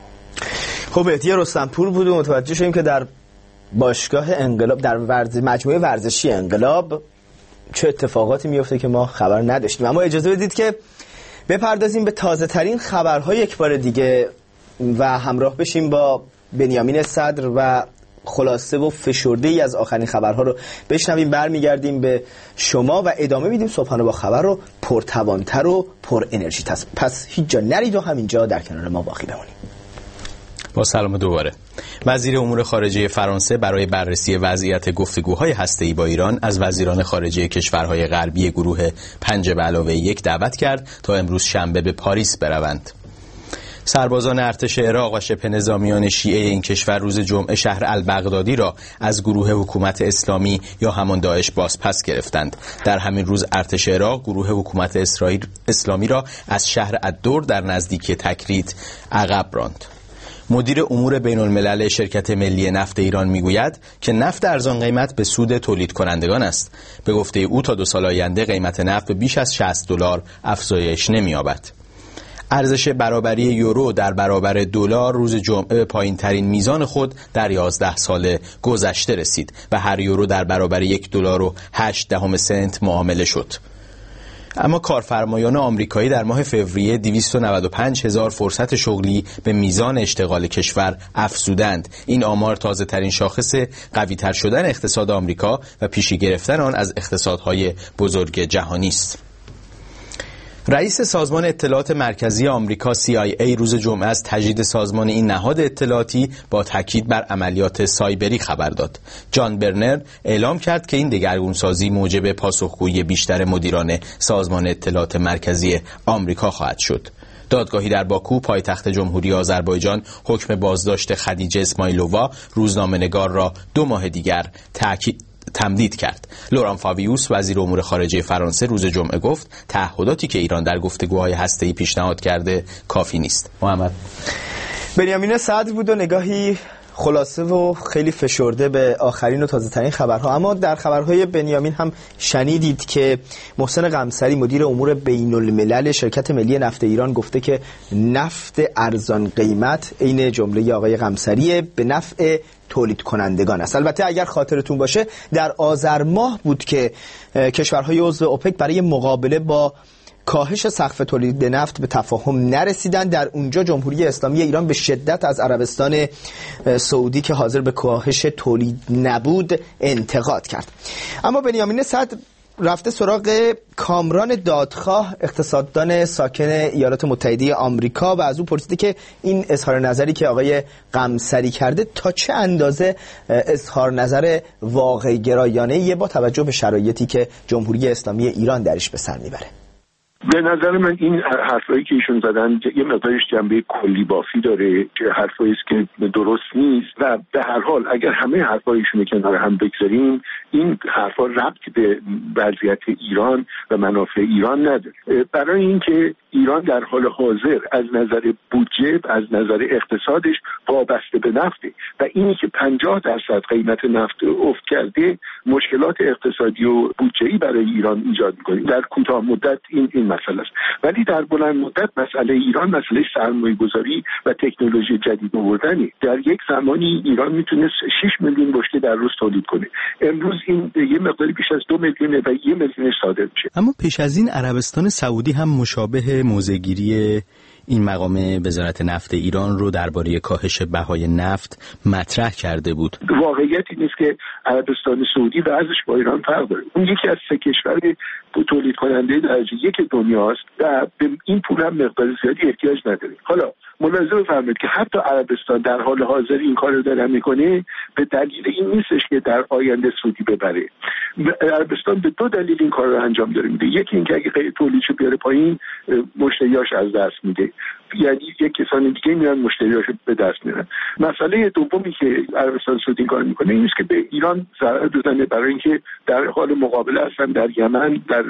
خب احتیار رستمپور بود و متوجه شدیم که در باشگاه انقلاب در ورز... مجموعه ورزشی انقلاب چه اتفاقاتی میفته که ما خبر نداشتیم. اما اجازه بدید که بپردازیم به تازه ترین خبرها یک بار دیگه و همراه بشیم با بنیامین صدر و خلاصه و فشرده ای از آخرین خبرها رو بشنویم. برمیگردیم به شما و ادامه میدیم صبحانه با خبر رو پرتوانتر و پر انرژی تست. پس هیچ جا نرید و همینجا در کنار ما باقی بمونید. با سلام دوباره. وزیر امور خارجه فرانسه برای بررسی وضعیت گفتگوهای هسته‌ای با ایران از وزیران خارجه کشورهای غربی گروه پنج به علاوه یک دعوت کرد تا امروز شنبه به پاریس بروند. سربازان ارتش عراق و شبه نظامیان شیعه این کشور روز جمعه شهر البغدادی را از گروه حکومت اسلامی یا همان داعش بازپس گرفتند. در همین روز ارتش عراق گروه حکومت اسرائیل اسلامی را از شهر الدور در نزدیکی تکریت عقب راند. مدیر امور بین الملل شرکت ملی نفت ایران میگوید که نفت ارزان قیمت به سود تولید کنندگان است. به گفته او تا دو سال آینده قیمت نفت به بیش از شصت دلار افزایش نمی‌یابد. ارزش برابری یورو در برابر دلار روز جمعه به پایین ترین میزان خود در یازده سال گذشته رسید و هر یورو در برابر یک دلار و هشت دهم سنت معامله شد. اما کارفرمایان آمریکایی در ماه فوریه دویست و نود و پنج هزار فرصت شغلی به میزان اشتغال کشور افزودند. این آمار تازه ترین شاخص قوی تر شدن اقتصاد آمریکا و پیشی گرفتن آن از اقتصادهای بزرگ جهانی است. رئیس سازمان اطلاعات مرکزی آمریکا سی آی ای روز جمعه از تجدید سازمان این نهاد اطلاعاتی با تاکید بر عملیات سایبری خبر داد. جان برنر اعلام کرد که این دگرگونسازی موجب پاسخگویی بیشتر مدیران سازمان اطلاعات مرکزی آمریکا خواهد شد. دادگاهی در باکو پایتخت جمهوری آذربایجان حکم بازداشت خدیجه اسماعیلووا روزنامه‌نگار را دو ماه دیگر تاکید تمدید کرد. لوران فاویوس وزیر امور خارجه فرانسه روز جمعه گفت تعهداتی که ایران در گفتگوهای هسته‌ای پیشنهاد کرده کافی نیست. محمد بنیامین صدر بود و نگاهی خلاصه و خیلی فشرده به آخرین و تازه ترین خبرها. اما در خبرهای بنیامین هم شنیدید که محسن قمصری مدیر امور بین الملل شرکت ملی نفت ایران گفته که نفت ارزان قیمت عین جمله آقای قمصری به نفع تولید کنندگان است. البته اگر خاطرتون باشه در آذر ماه بود که کشورهای عضو اوپک برای مقابله با کاهش سقف تولید نفت به تفاهم نرسیدن. در اونجا جمهوری اسلامی ایران به شدت از عربستان سعودی که حاضر به کاهش تولید نبود انتقاد کرد. اما بنیامین صدر رفته سراغ کامران دادخواه اقتصاددان ساکن ایالات متحده آمریکا و از او پرسیده که این اظهار نظری که آقای قمصری کرده تا چه اندازه اظهار نظر واقع گرایانه با توجه به شرایطی که جمهوری اسلامی ایران درش به سر میبره. به نظر من این حرفایی که ایشون زدن یه مقدارش جنبه کلی بافی داره که حرفایی است که درست نیست و به هر حال اگر همه حرفایشون کنار هم بگذاریم این حرفا ربط به وضعیت ایران و منافع ایران نداره. برای اینکه ایران در حال حاضر از نظر بودجه از نظر اقتصادش وابسته به نفته و اینی که پنجاه درصد قیمت نفت افت کرده مشکلات اقتصادی و بودجه‌ای برای ایران ایجاد می‌کنه. در کوتاه مدت این این مسئله است، ولی در بلند مدت مسئله ایران مسئله سرمایه‌گذاری و تکنولوژی جدید آوردنه. در یک زمانی ایران میتونست شش میلیون بشکه در روز تولید کنه، امروز این یه مقداری بیش از دو میلیون و یه میلیون صادر میشه. اما پیش از این عربستان سعودی هم مشابه موضع‌گیری این مقام وزارت نفت ایران رو درباره کاهش بهای نفت مطرح کرده بود. واقعیت این است که عربستان سعودی وضعش با ایران فرق داره. اون یکی از سه کشور تولید کننده درجه یک دنیاست و به این پول هم مقدار زیادی احتیاج نداره. حالا ملاحظه بفرمایید که حتی عربستان در حال حاضر این کار رو داره میکنه به دلیل این نیستش که در آینده سودی ببره. عربستان به دو دلیل این کار رو انجام داره میده. یکی اینکه اگه تولیدشو بیاره پایین مشتریاش از دست میده، یعنی یک کسان دیگه میان مشتریاشو به دست میارن. مسئله دومی که عربستان سعودی کار میکنه این است که به ایران ضرر بزنه برای اینکه در حال مقابله هستن در یمن، در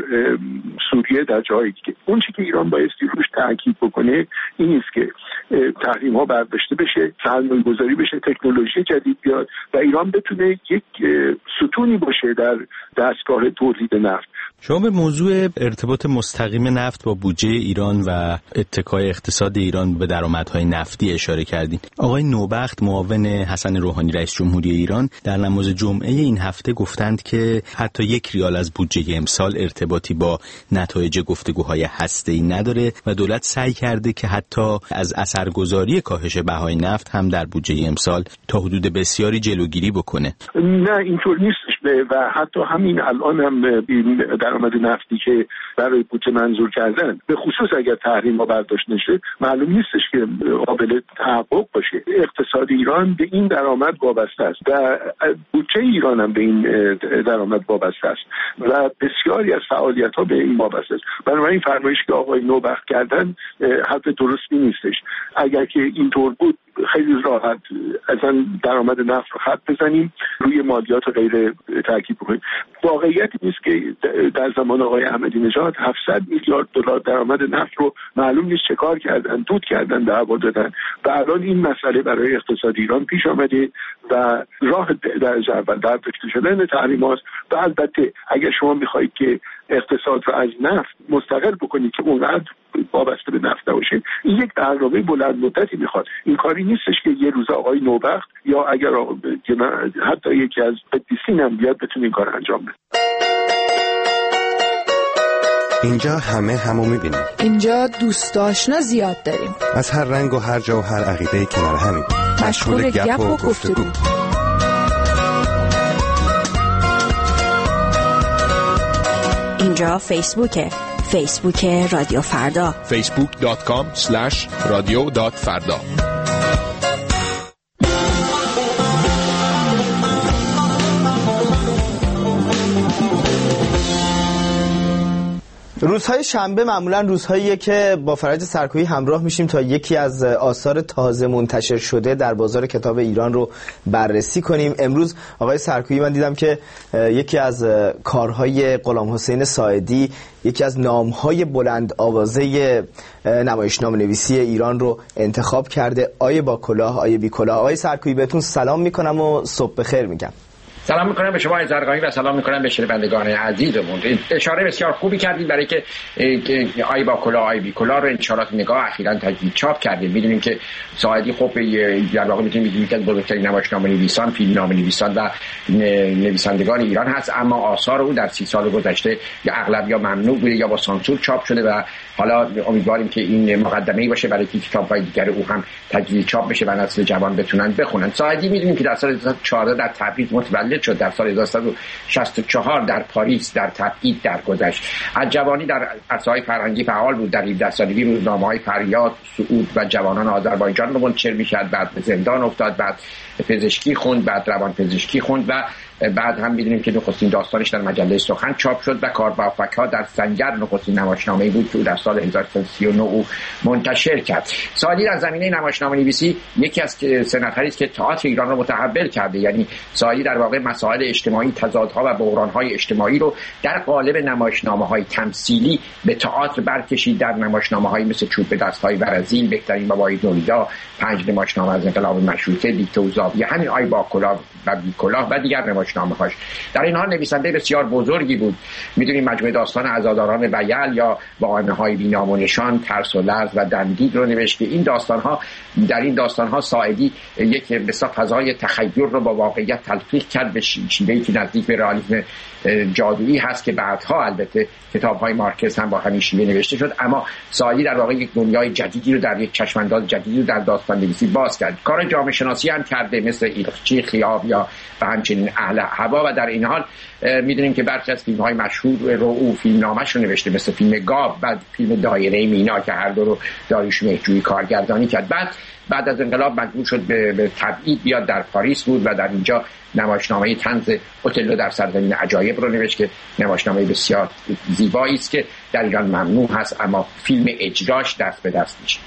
سوریه، در جاهای دیگه. اون چیزی که ایران بایستی روش تاکید بکنه این است که تحریم ها برداشته بشه، سرمایه گذاری بشه، تکنولوژی جدید بیاد و ایران بتونه یک ستونی باشه در دستگاه تولید نفت. شما به موضوع ارتباط مستقیم نفت با بودجه ایران و اتکای اقتصاد ایران به درآمدهای نفتی اشاره کردین. آقای نوبخت معاون حسن روحانی رئیس جمهوری ایران در نماز جمعه این هفته گفتند که حتی یک ریال از بودجه امسال ارتباطی با نتایج گفتگوهای هسته‌ای نداره و دولت سعی کرده که حتی از اثرگذاری کاهش بهای نفت هم در بودجه امسال تا حدود بسیاری جلوگیری بکنه. نه اینطور نیستش و حتی همین الان هم درآمد نفتی که برای بودجه منظور کردن به خصوص اگر تحریم ها برداشت نشه معلوم نیستش که قابل تحقق باشه. اقتصاد ایران به این درآمد وابسته است و بودجه ایران هم به این درآمد وابسته است و بسیاری از فعالیت ها به این وابسته است. بنابراین فرمایش که آقای نوبخت کردن حرف درستی نیستش. اگر که اینطور بود خیلی راحت اصلا درآمد نفت رو خط بزنیم، روی مالیات غیر تاکید بکنیم. واقعیت نیست که در زمان آقای احمدی نژاد هفتصد میلیارد دلار درآمد نفت رو معلوم نیست چه کار کردن، دود کردن، دعوا دادن و الان این مسئله برای اقتصاد ایران پیش آمده و راه درجه اول در برداشته شدن تحریمات و البته اگر شما میخواهید که اقتصاد رو از نفت مستقل بکنید که اونقدر وابسته به نفت نباشه، این یک برنامه بلند مدتی میخواد. این کاری نیستش که یه روز آقای نوبخت یا اگر حتی یکی از قدیسین هم بیاد بتونه این کار انجام بده. اینجا همه همو میبینیم. اینجا دوست آشنا زیاد داریم. از هر رنگ و هر جا و هر عقیده کنار همیم. مشغول گپ و گفتگو. اینجا فیسبوکه. فیسبوک رادیو فردا. فیسبوک دات کام اسلش رادیو دات فردا. روزهای شنبه معمولا روزهاییه که با فرج سرکویی همراه میشیم تا یکی از آثار تازه منتشر شده در بازار کتاب ایران رو بررسی کنیم. امروز آقای سرکویی من دیدم که یکی از کارهای غلام حسین ساعدی، یکی از نامهای بلند آوازه نمایشنامه نویسی ایران رو انتخاب کرده. آیه با کلاه، آیه بی کلاه. آقای سرکویی بهتون سلام میکنم و صبح بخیر میگم. سلام میکنم به شما زرقایی و سلام میکنم به شنوندگان عزیزمون. اشاره بسیار خوبی کردید برای که آی با کلاه آی بی کلاه رو انشالات نگاه اخیراً تجدید چاپ کردیم. میدونیم که ساعدی خب در واقع میتونیم بگیم که از بزرگترین نمایشنامه نویسان، فیلمنامه نویسان و نویسندگان ایران هست، اما آثار او در سی سال گذشته یا اغلب یا ممنوع بوده یا با سانسور چاپ شده و حالا امیدواریم که این مقدمه‌ای باشه برای که کتاب‌های دیگر او هم تجدید چاپ بشه و نسل جوان بتونن بخونن. ساعدی میدونیم که در سال هزار و سیصد و چهارده در تبریز متولد شد، در سال هزار و سیصد و شصت و چهار در پاریس در تبعید درگذشت. از جوانی در عرصه‌های فرهنگی فعال بود. در هفده سالگی روزنامه‌های فریاد، صعود و جوانان آذربایجان رو منتشر می‌کرد. بعد به زندان افتاد، بعد پزشکی خوند، بعد روان پزشکی خوند و بعد هم می‌دونیم که نخستین داستانش در مجله سخن چاپ شد و کاربافک‌ها در سنگر نخستین نمایشنامه‌ای بود که در سال هزار و سیصد و سی و نه منتشر کرد. سعدی در زمینه نمایشنامه‌نویسی یکی از سه نفری است که تئاتر ایران را متحول کرده. یعنی سعدی در واقع مسائل اجتماعی، تضادها و بحران‌های اجتماعی رو در قالب نمایشنامه‌های تمثیلی به تئاتر برکشید. در نمایشنامه‌هایی مثل چوب به دست‌های برزیل، بهترین بابای دنیا، پنج نمایشنامه از انقلاب مشروطه، دیکته و زاویه، همین آی با کلاه و بی کلاه و دیگر نمایشنامه‌هاش. در این حال نویسنده بسیار بزرگی بود. می‌دونیم مجموعه داستان عزاداران بیل یا واهمه‌های بی‌نام و نشان، ترس و لرز و دندید رو نوشت که این داستان‌ها در این داستان‌ها ساعدی یک بسیار فضای تخیل رو با واقعیت تلفیق کرد به شیوهی که نزدیک به رئالیسم جادویی هست که بعدها البته کتاب‌های مارکز هم با همین شیوه نوشته شد. اما ساعدی در واقع یک دنیای جدیدی رو در یک چشم‌انداز جدیدی رو در داستان‌نویسی باز کرد. کار جامعه شناسی هم کرده مثل ایلخچی، خیاب یا و همچنین اهل هوا و در این حال می‌دونیم که برخی از فیلم‌های مشهور رو او فیلمنامه‌اش رو نوشته مثل فیلم گاو، بعد فیلم دایره مینا که هر دو رو داریوش مهرجویی کارگردانی کرد. بعد بعد از انقلاب مجبور شد به, به تبعید بیاد، در پاریس بود و در اینجا نمایشنامه طنز اوتلو در سرزمین عجایب رو نوشت که نمایشنامه بسیار زیبایی است که در ایران ممنوع هست اما فیلم اجراش دست به دست میشه.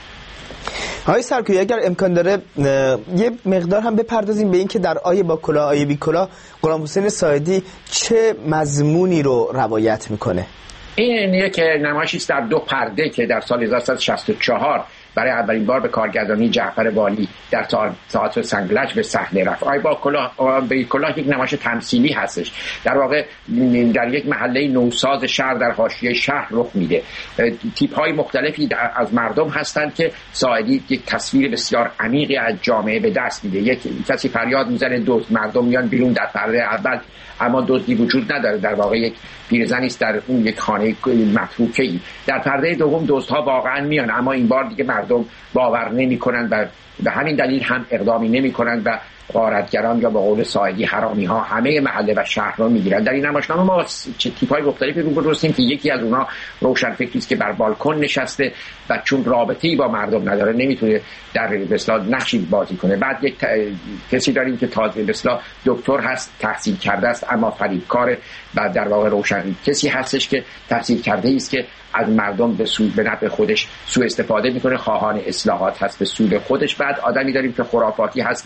آقای سرکویی اگر امکان داره یه مقدار هم بپردازیم به این که در آیه با کلاه آیه بی کلاه غلام حسین ساعدی چه مضمونی رو روایت میکنه؟ این یک نمایشی است در دو پرده که در سال هزار و سیصد و شصت و چهار برای اولین بار به کارگردانی جعفر والی در تئاتر سنگلج به صحنه رفت. آی با کلاه به کلاه یک نمایش تمثیلی هستش. در واقع در یک محله نوساز شهر در حاشیه شهر رخ میده. تیپ‌های مختلفی از مردم هستند که ساعدی یک تصویر بسیار عمیقی از جامعه به دست میده. یک کسی فریاد میزنه، دو مردم میان بیرون در پرده اول اما دزدی وجود نداره، در واقع یک پیرزنی است در اون یک خانه متروکه‌ای. در پرده دوم دزدها واقعا میان اما این بار دیگه مردم باور نمی‌کنند و به همین دلیل هم اقدامی نمی‌کنند و غارتگران یا به قول ساعدی حرامی ها همه محله و شهر را میگیرند. در این نمایشنامه ما چه تیپ‌های مختلفی رو بررسیم که یکی از اونها روشنفکری است که بر بالکن نشسته و چون رابطه‌ای با مردم نداره نمیتونه در اصطلاح نقشی بازی کنه. بعد یک ت... کسی داریم که تازه اصطلاح دکتر هست، تحصیل کرده است اما فریبکار و در واقع روشن کسی هستش که تحصیل کرده است که از مردم به سود به نفع خودش سوء استفاده میکنه، خواهان اصلاحات هست به سود خودش. بعد آدمی داریم که خرافاتی هست و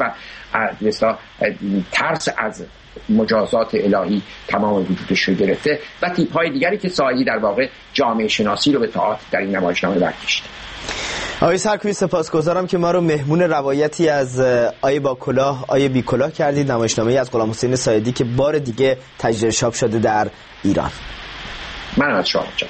مثلا ترس از مجازات الهی تمام وجودش رو گرفته و تیپ‌های دیگری که ساعدی در واقع جامعه شناسی رو به تئاتر در این نمایشنامه برکشید. آقای سرکویی سپاسگزارم که ما رو مهمون روایتی از آیه با کلاه آیه بی کلاه کردید، نمایشنامه‌ای از غلام حسین ساعدی که بار دیگه تجدید چاپ شده در ایران. من از شما متشکرم.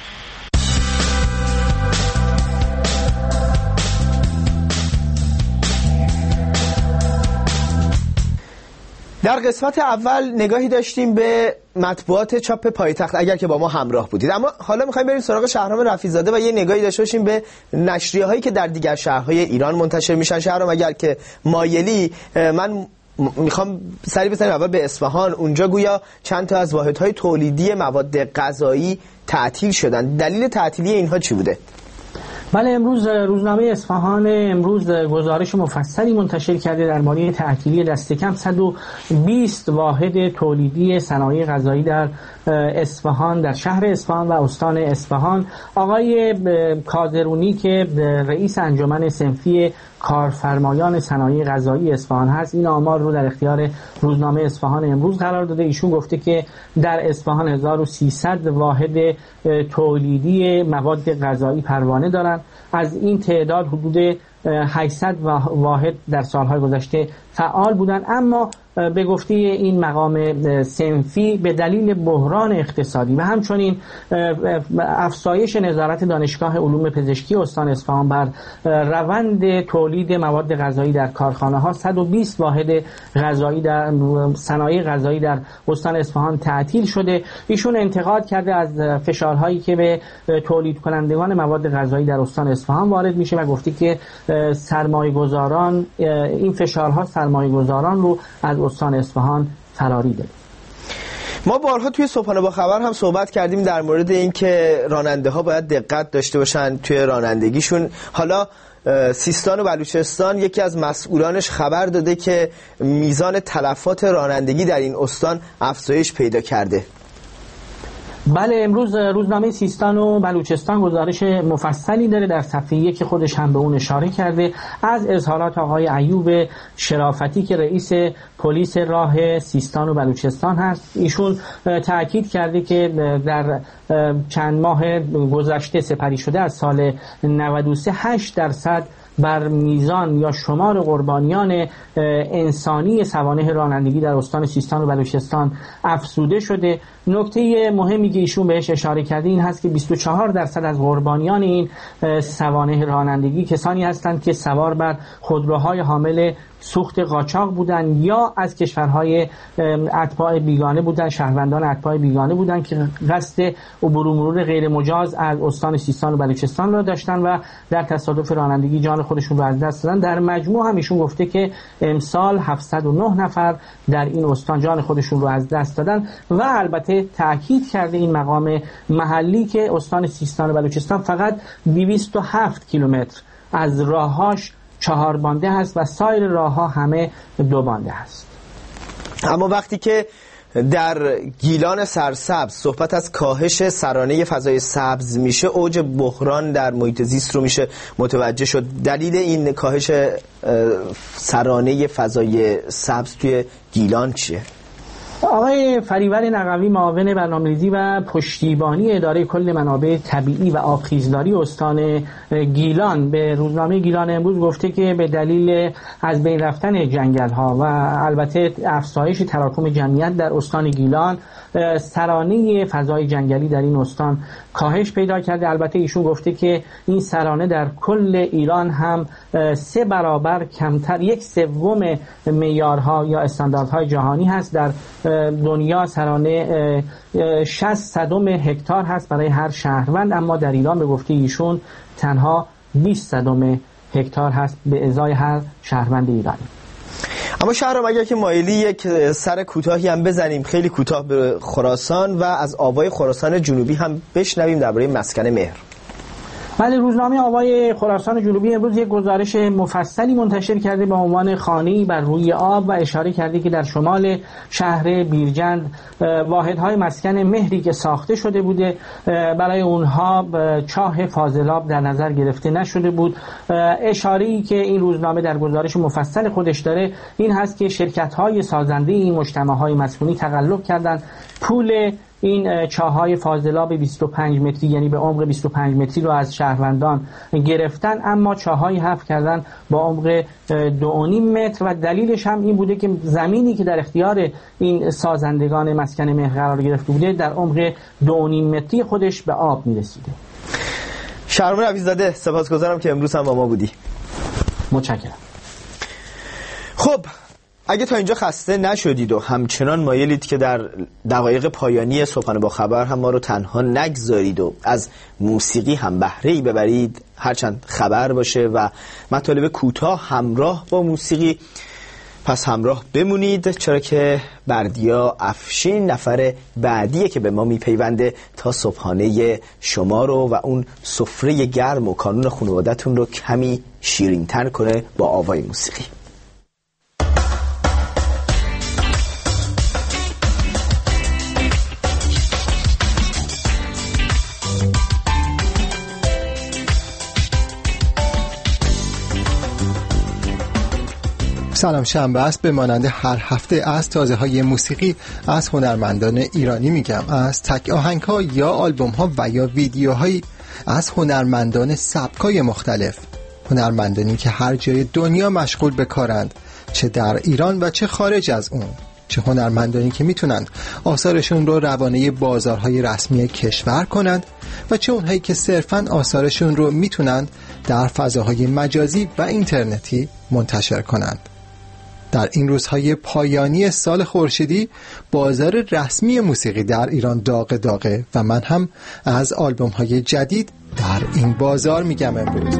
در قسمت اول نگاهی داشتیم به مطبوعات چاپ پایتخت اگر که با ما همراه بودید، اما حالا می‌خوایم بریم سراغ شهرام رفیع‌زاده و یه نگاهی داشته باشیم به نشریه‌هایی که در دیگر شهرهای ایران منتشر میشن. شهرام اگر که مایلی من میخوام سری بزنیم اول به اصفهان. اونجا گویا چند تا از واحدهای تولیدی مواد غذایی تعطیل شدن. دلیل تعطیلی اینها چی بوده؟ بله، امروز روزنامه اصفهان امروز گزارش مفصلی منتشر کرده درباره تعطیلی دست کم صد و بیست واحد تولیدی صنایع غذایی در اصفهان، در شهر اصفهان و استان اصفهان. آقای کادرونی که رئیس انجمن صنفی کارفرمایان صنایع غذایی اصفهان هست این آمار رو در اختیار روزنامه اصفهان امروز قرار داده. ایشون گفته که در اصفهان هزار و سیصد واحد تولیدی مواد غذایی پروانه دارن. از این تعداد حدود هشتصد واحد در سالهای گذشته فعال بودن، اما به گفته این مقام صنفی به دلیل بحران اقتصادی و همچنین افزایش نظارت دانشگاه علوم پزشکی استان اصفهان بر روند تولید مواد غذایی در کارخانه ها صد و بیست واحد غذایی در صنایع غذایی در استان اصفهان تعطیل شده. ایشون انتقاد کرده از فشارهایی که به تولید کنندگان مواد غذایی در استان اصفهان وارد میشه و گفته که سرمایه‌گذاران این فشارها سرمایه‌گذاران رو از استان اصفهان فراری داد. ما بارها توی صبحانه با خبر هم صحبت کردیم در مورد اینکه راننده ها باید دقت داشته باشن توی رانندگیشون. حالا سیستان و بلوچستان یکی از مسئولانش خبر داده که میزان تلفات رانندگی در این استان افزایش پیدا کرده. بله، امروز روزنامه سیستان و بلوچستان گزارش مفصلی داره، در صفحه یک خودش هم به اون اشاره کرده از اظهارات آقای ایوب شرافتی که رئیس پلیس راه سیستان و بلوچستان هست. ایشون تاکید کرده که در چند ماه گذشته سپری شده از سال نود و سه هشت درصد بر میزان یا شمار قربانیان انسانی سوانح رانندگی در استان سیستان و بلوچستان افزوده شده. نکته مهمی که ایشون بهش اشاره کرده این هست که بیست و چهار درصد از قربانیان این سوانح رانندگی کسانی هستند که سوار بر خودروهای حامل سوخت قاچاق بودن یا از کشورهای اتباع بیگانه بودن، شهروندان اتباع بیگانه بودن که قصد عبور و مرور غیر مجاز از استان سیستان و بلوچستان را داشتن و در تصادف رانندگی جان خودشون رو از دست دادن. در مجموع هم ایشون گفته که امسال هفتصد و نه نفر در این استان جان خودشون رو از دست دادن و البته تأکید کرده این مقام محلی که استان سیستان و بلوچستان فقط دویست و هفت کیلومتر از راهاش چهار بانده هست و سایر راه ها همه دو بانده هست. اما وقتی که در گیلان سرسبز صحبت از کاهش سرانه فضای سبز میشه، اوج بحران در محیط زیست رو میشه متوجه شد. دلیل این کاهش سرانه فضای سبز توی گیلان چیه؟ آقای فریور نقوی معاون برنامه‌ریزی و پشتیبانی اداره کل منابع طبیعی و آبخیزداری استان گیلان به روزنامه گیلان امروز گفته که به دلیل از بین رفتن جنگل‌ها و البته افزایش تراکم جمعیت در استان گیلان سرانه فضای جنگلی در این استان کاهش پیدا کرده. البته ایشون گفته که این سرانه در کل ایران هم سه برابر کمتر، یک سوم معیارها یا استانداردهای جهانی هست. در دنیا سرانه شصت صدم هکتار هست برای هر شهروند، اما در ایران به گفته ایشون تنها بیست صدم هکتار هست به ازای هر شهروند ایرانی. اما شهرام اگر که مایلی یک سر کوتاهی هم بزنیم خیلی کوتاه به خراسان و از آوای خراسان جنوبی هم بشنویم درباره مسکن مهر. بله، روزنامه آوای خراسان جنوبی امروز یک گزارش مفصلی منتشر کرده با عنوان خانه‌ای بر روی آب و اشاره کرده که در شمال شهر بیرجند واحدهای مسکن مهری که ساخته شده بوده برای اونها چاه فاضلاب در نظر گرفته نشده بود. اشاره‌ای که این روزنامه در گزارش مفصل خودش داره این هست که شرکت‌های سازنده این مجتمع‌های مسکونی تقلب کردند، پول این چاهای فاضلاب بیست و پنج متری یعنی به عمق بیست و پنج متری رو از شهروندان گرفتن، اما چاهایی حفر کردن با عمق دو و نیم متر و دلیلش هم این بوده که زمینی که در اختیار این سازندگان مسکن مهر قرار گرفته بوده در عمق دو و نیم متری خودش به آب میرسیده. شهرام عویزاده سپاسگزارم که امروز هم با ما بودی. متشکرم. خب اگه تا اینجا خسته نشدید و همچنان مایلید که در دقایق پایانی صبحانه با خبر هم ما رو تنها نگذارید و از موسیقی هم بهره‌ای ببرید، هرچند خبر باشه و مطالب کوتاه همراه با موسیقی، پس همراه بمونید، چرا که بردیا افشین نفر بعدیه که به ما میپیونده تا صبحانه شما رو و اون سفره گرم و کانون خانوادتون رو کمی شیرین‌تر کنه با آوای موسیقی. سلام، شنبه است. به مانند هر هفته از تازه های موسیقی از هنرمندان ایرانی میگم، از تک آهنگ ها یا آلبوم ها و یا ویدیوهایی از هنرمندان سبکای مختلف، هنرمندانی که هر جای دنیا مشغول به کارند، چه در ایران و چه خارج از اون، چه هنرمندانی که میتونند آثارشون رو روانه بازارهای رسمی کشور کنند و چه اونهایی که صرفاً آثارشون رو میتونند در فضاهای مجازی و اینترنتی منتشر کنند. در این روزهای پایانی سال خورشیدی بازار رسمی موسیقی در ایران داغ داغه و من هم از آلبوم های جدید در این بازار میگم امروز.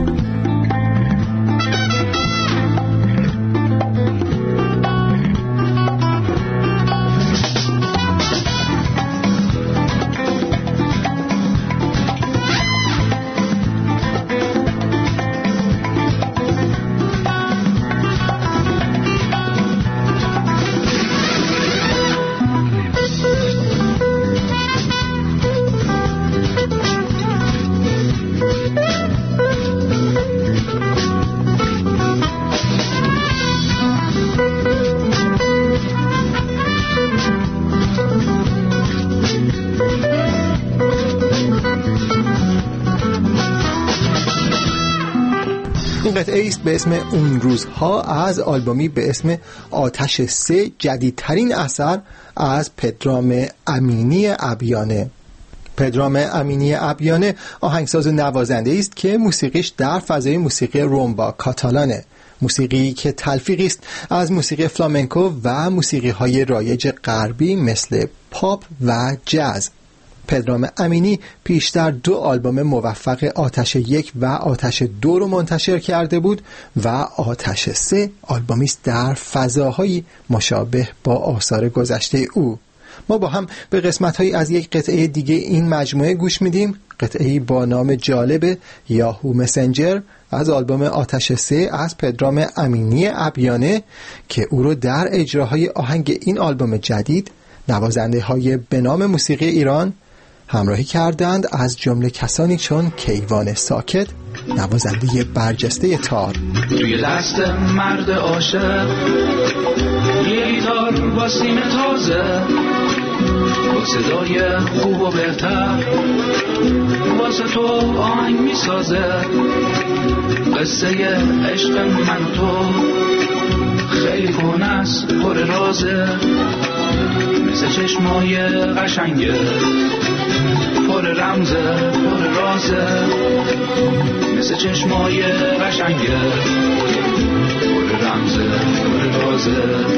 قطعه است به اسم اون روزها از آلبومی به اسم آتش سه، جدیدترین اثر از پدرام امینی ابیانه. پدرام امینی ابیانه آهنگساز و نوازنده است که موسیقیش در فضای موسیقی رومبا کاتالانه، موسیقی که تلفیقی است از موسیقی فلامنکو و موسیقی های رایج غربی مثل پاپ و جاز. پدرام امینی پیشتر دو آلبوم موفق آتش یک و آتش دو رو منتشر کرده بود و آتش سه آلبومی است در فضاهایی مشابه با آثار گذشته او. ما با هم به قسمت‌هایی از یک قطعه دیگه این مجموعه گوش میدیم، قطعه‌ای با نام جالب یاهو مسنجر از آلبوم آتش سه از پدرام امینی ابیانه که او رو در اجراهای آهنگ این آلبوم جدید نوازنده های به نام موسیقی ایران همراهی کردند، از جمله کسانی چون کیوان ساکت، نوازنده برجسته تار. توی دست مرد عاشق یه گیتار با سیم تازه، با صدای خوب و بهتر واسه تو آهنگ میسازه. قصه عشق من و تو خیلی کنه است، پر رازه، مثل چشمای قشنگه، پر رمزه، پر رازه، مثل چشمای قشنگه، پر رمزه، پر رازه.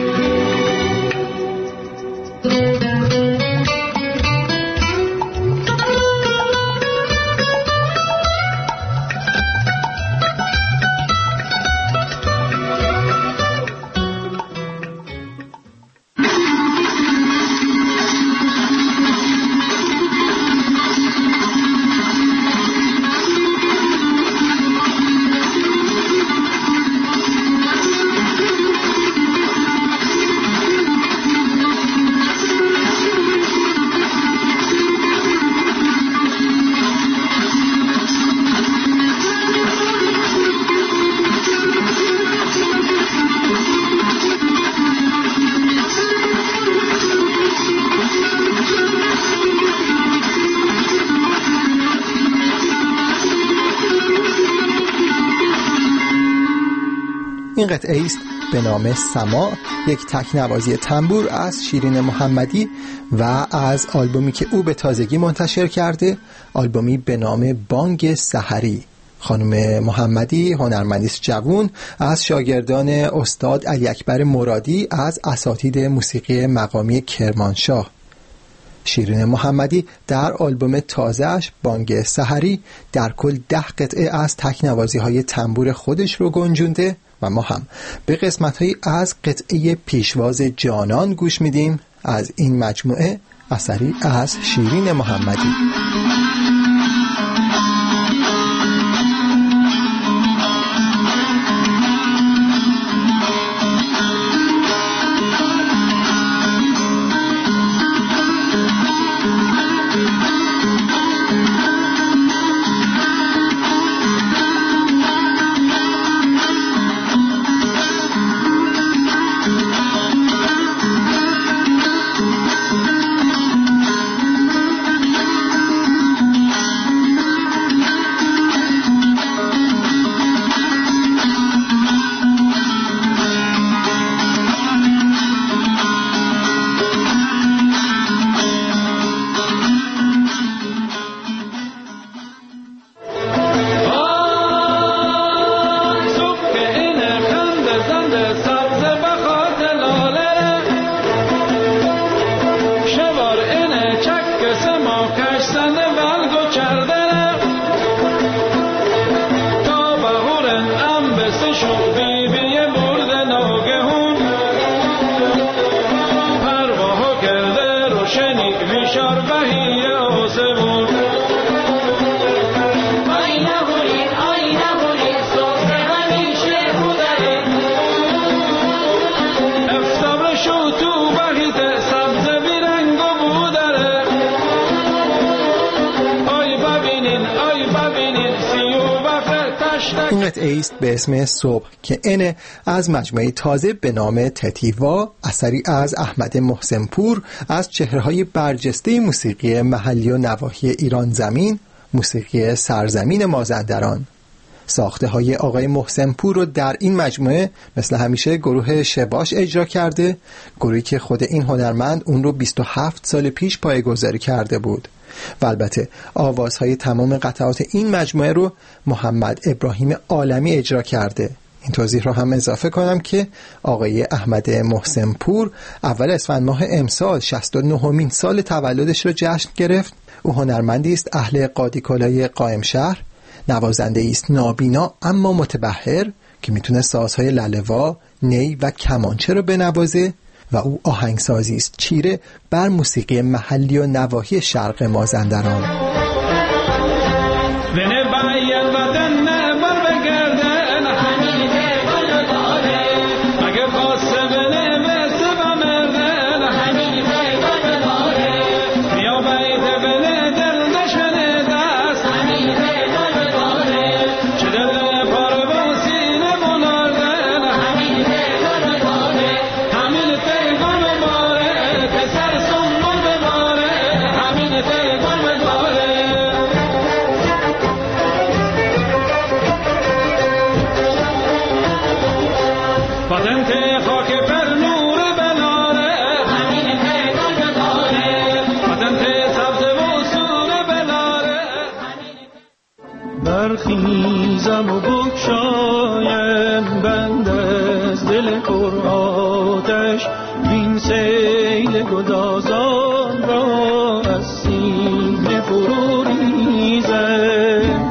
این قطعه است به نام سما، یک تکنوازی تنبور از شیرین محمدی و از آلبومی که او به تازگی منتشر کرده، آلبومی به نام بانگ سحری. خانم محمدی هنرمندیست جوان از شاگردان استاد علی اکبر مرادی از اساتید موسیقی مقامی کرمانشاه. شیرین محمدی در آلبوم تازه‌اش بانگ سحری در کل ده قطعه از تکنوازی های تنبور خودش رو گنجونده و ما هم به قسمت‌هایی از قطعه پیشواز جانان گوش میدیم از این مجموعه، اثری از شیرین محمدی. این قطعه است به اسم صبح که اینه از مجموعه تازه به نام تتیوا، اثری از احمد محسن پور از چهره‌های برجسته موسیقی محلی و نواحی ایران زمین، موسیقی سرزمین مازندران. ساخته های آقای محسن پور رو در این مجموعه مثل همیشه گروه شباش اجرا کرده، گروهی که خود این هنرمند اون رو بیست و هفت سال پیش پایه‌گذاری کرده بود. و البته آوازهای تمام قطعات این مجموعه رو محمد ابراهیم عالمی اجرا کرده. این توضیح رو هم اضافه کنم که آقای احمد محسن پور اول اسفند ماه امسال شصت و نهمین سال تولدش رو جشن گرفت. او هنرمندی است اهل قادیکلای قائم شهر، نوازنده است نابینا اما متبحر که میتونه سازهای لاله‌وا، نی و کمانچه رو بنوازه و او آهنگسازی است چیره بر موسیقی محلی و نواحی شرق مازندران. برخیزم و بگشایم بند از دل پر آتش، وین سیل گدازان را از سینه فرو ریزم.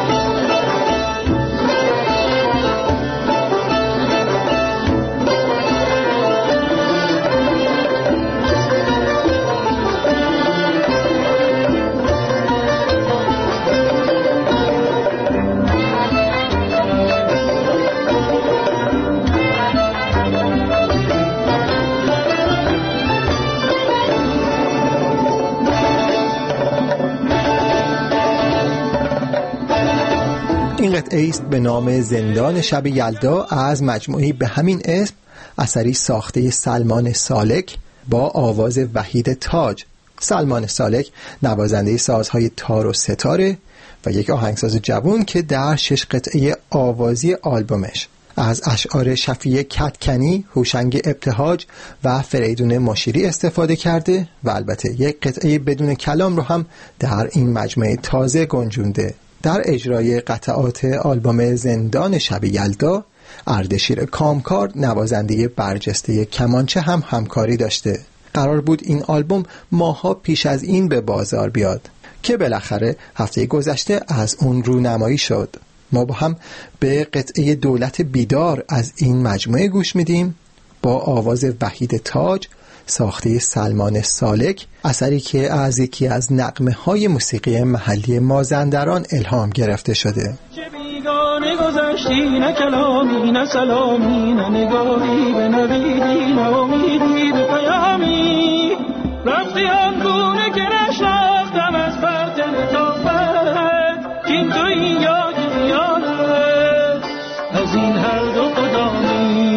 این قطعه است به نام زندان شب یلدا از مجموعه به همین اسم، اثری ساخته سلمان سالک با آواز وحید تاج. سلمان سالک نوازنده سازهای تار و ستاره و یک آهنگساز جوان که در شش قطعه آوازی آلبومش از اشعار شفیع کدکنی، هوشنگ ابتهاج و فریدون مشیری استفاده کرده و البته یک قطعه بدون کلام رو هم در این مجموعه تازه گنجونده. در اجرای قطعات آلبوم زندان شب یلدا، اردشیر کامکار نوازنده برجسته کمانچه هم همکاری داشته. قرار بود این آلبوم ماها پیش از این به بازار بیاد که بالاخره هفته گذشته از اون رونمایی شد. ما با هم به قطعه دولت بیدار از این مجموعه گوش میدیم با آواز وحید تاج ساخته سلمان سالک، اثری که از یکی از نغمه های موسیقی محلی مازندران الهام گرفته شده. چه بیگانه گذشتی، نه کلامی نه سلامی، نه نگاهی به نویدی، نه امیدی به پیامی، رفتی آنگونه که نشناختم از فرط لطافت، کین تویی یا خیالت از این هر دو کدامی.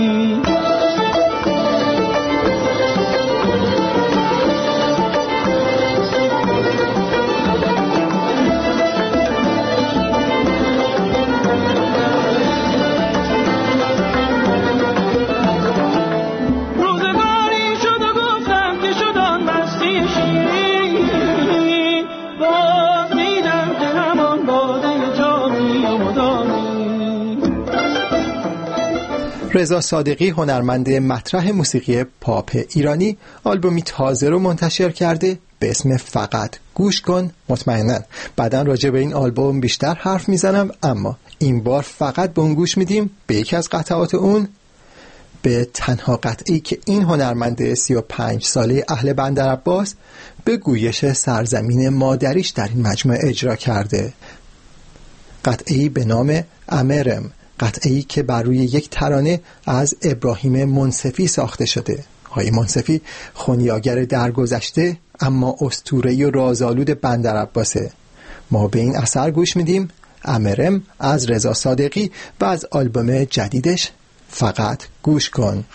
رضا صادقی هنرمند مطرح موسیقی پاپ ایرانی آلبومی تازه رو منتشر کرده به اسم فقط گوش کن. مطمئناً بعداً راجع به این آلبوم بیشتر حرف میزنم، اما این بار فقط به اون گوش میدیم، به یکی از قطعات اون، به تنها قطعی که این هنرمند سی و پنج ساله اهل بندرعباس به گویش سرزمین مادریش در این مجموعه اجرا کرده. قطعی به نام امرم، قطعی که بر روی یک ترانه از ابراهیم منصفی ساخته شده. آقای منصفی خونیاگر درگذشته اما اسطوره‌ای و رازآلود بندرعباسه. ما به این اثر گوش میدیم، امرم از رضا صادقی و از آلبوم جدیدش فقط گوش کن.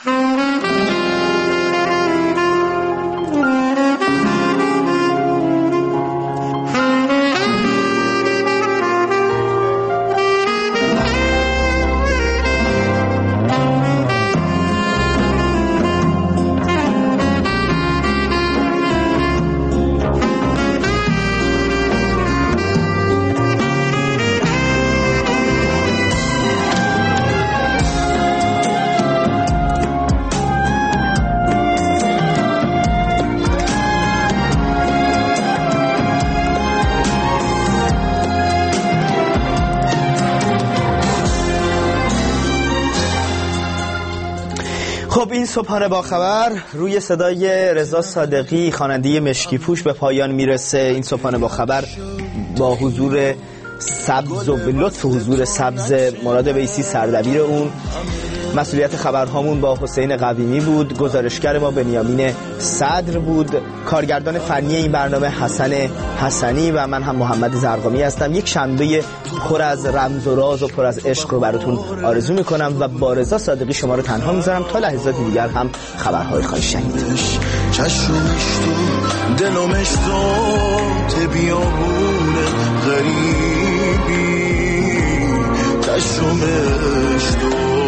خب این صبحانه با خبر روی صدای رضا صادقی خواننده مشکی پوش به پایان میرسه. این صبحانه با خبر با حضور سبز و به لطف حضور سبز مراد ویسی سردبیر اون، مسئولیت خبرهامون با حسین قویمی بود، گزارشگر ما بنیامین صدر بود، کارگردان فنی این برنامه حسن حسنی و من هم محمد زرقامی هستم. یک شنبه پر از رمز و راز و پر از عشق رو براتون آرزو میکنم و با رضا صادقی شما رو تنها میذارم تا لحظات دیگر هم خبرهای خواهید شنید. چشمش تو دلمش ذات بیابون غریبی، چشمش تو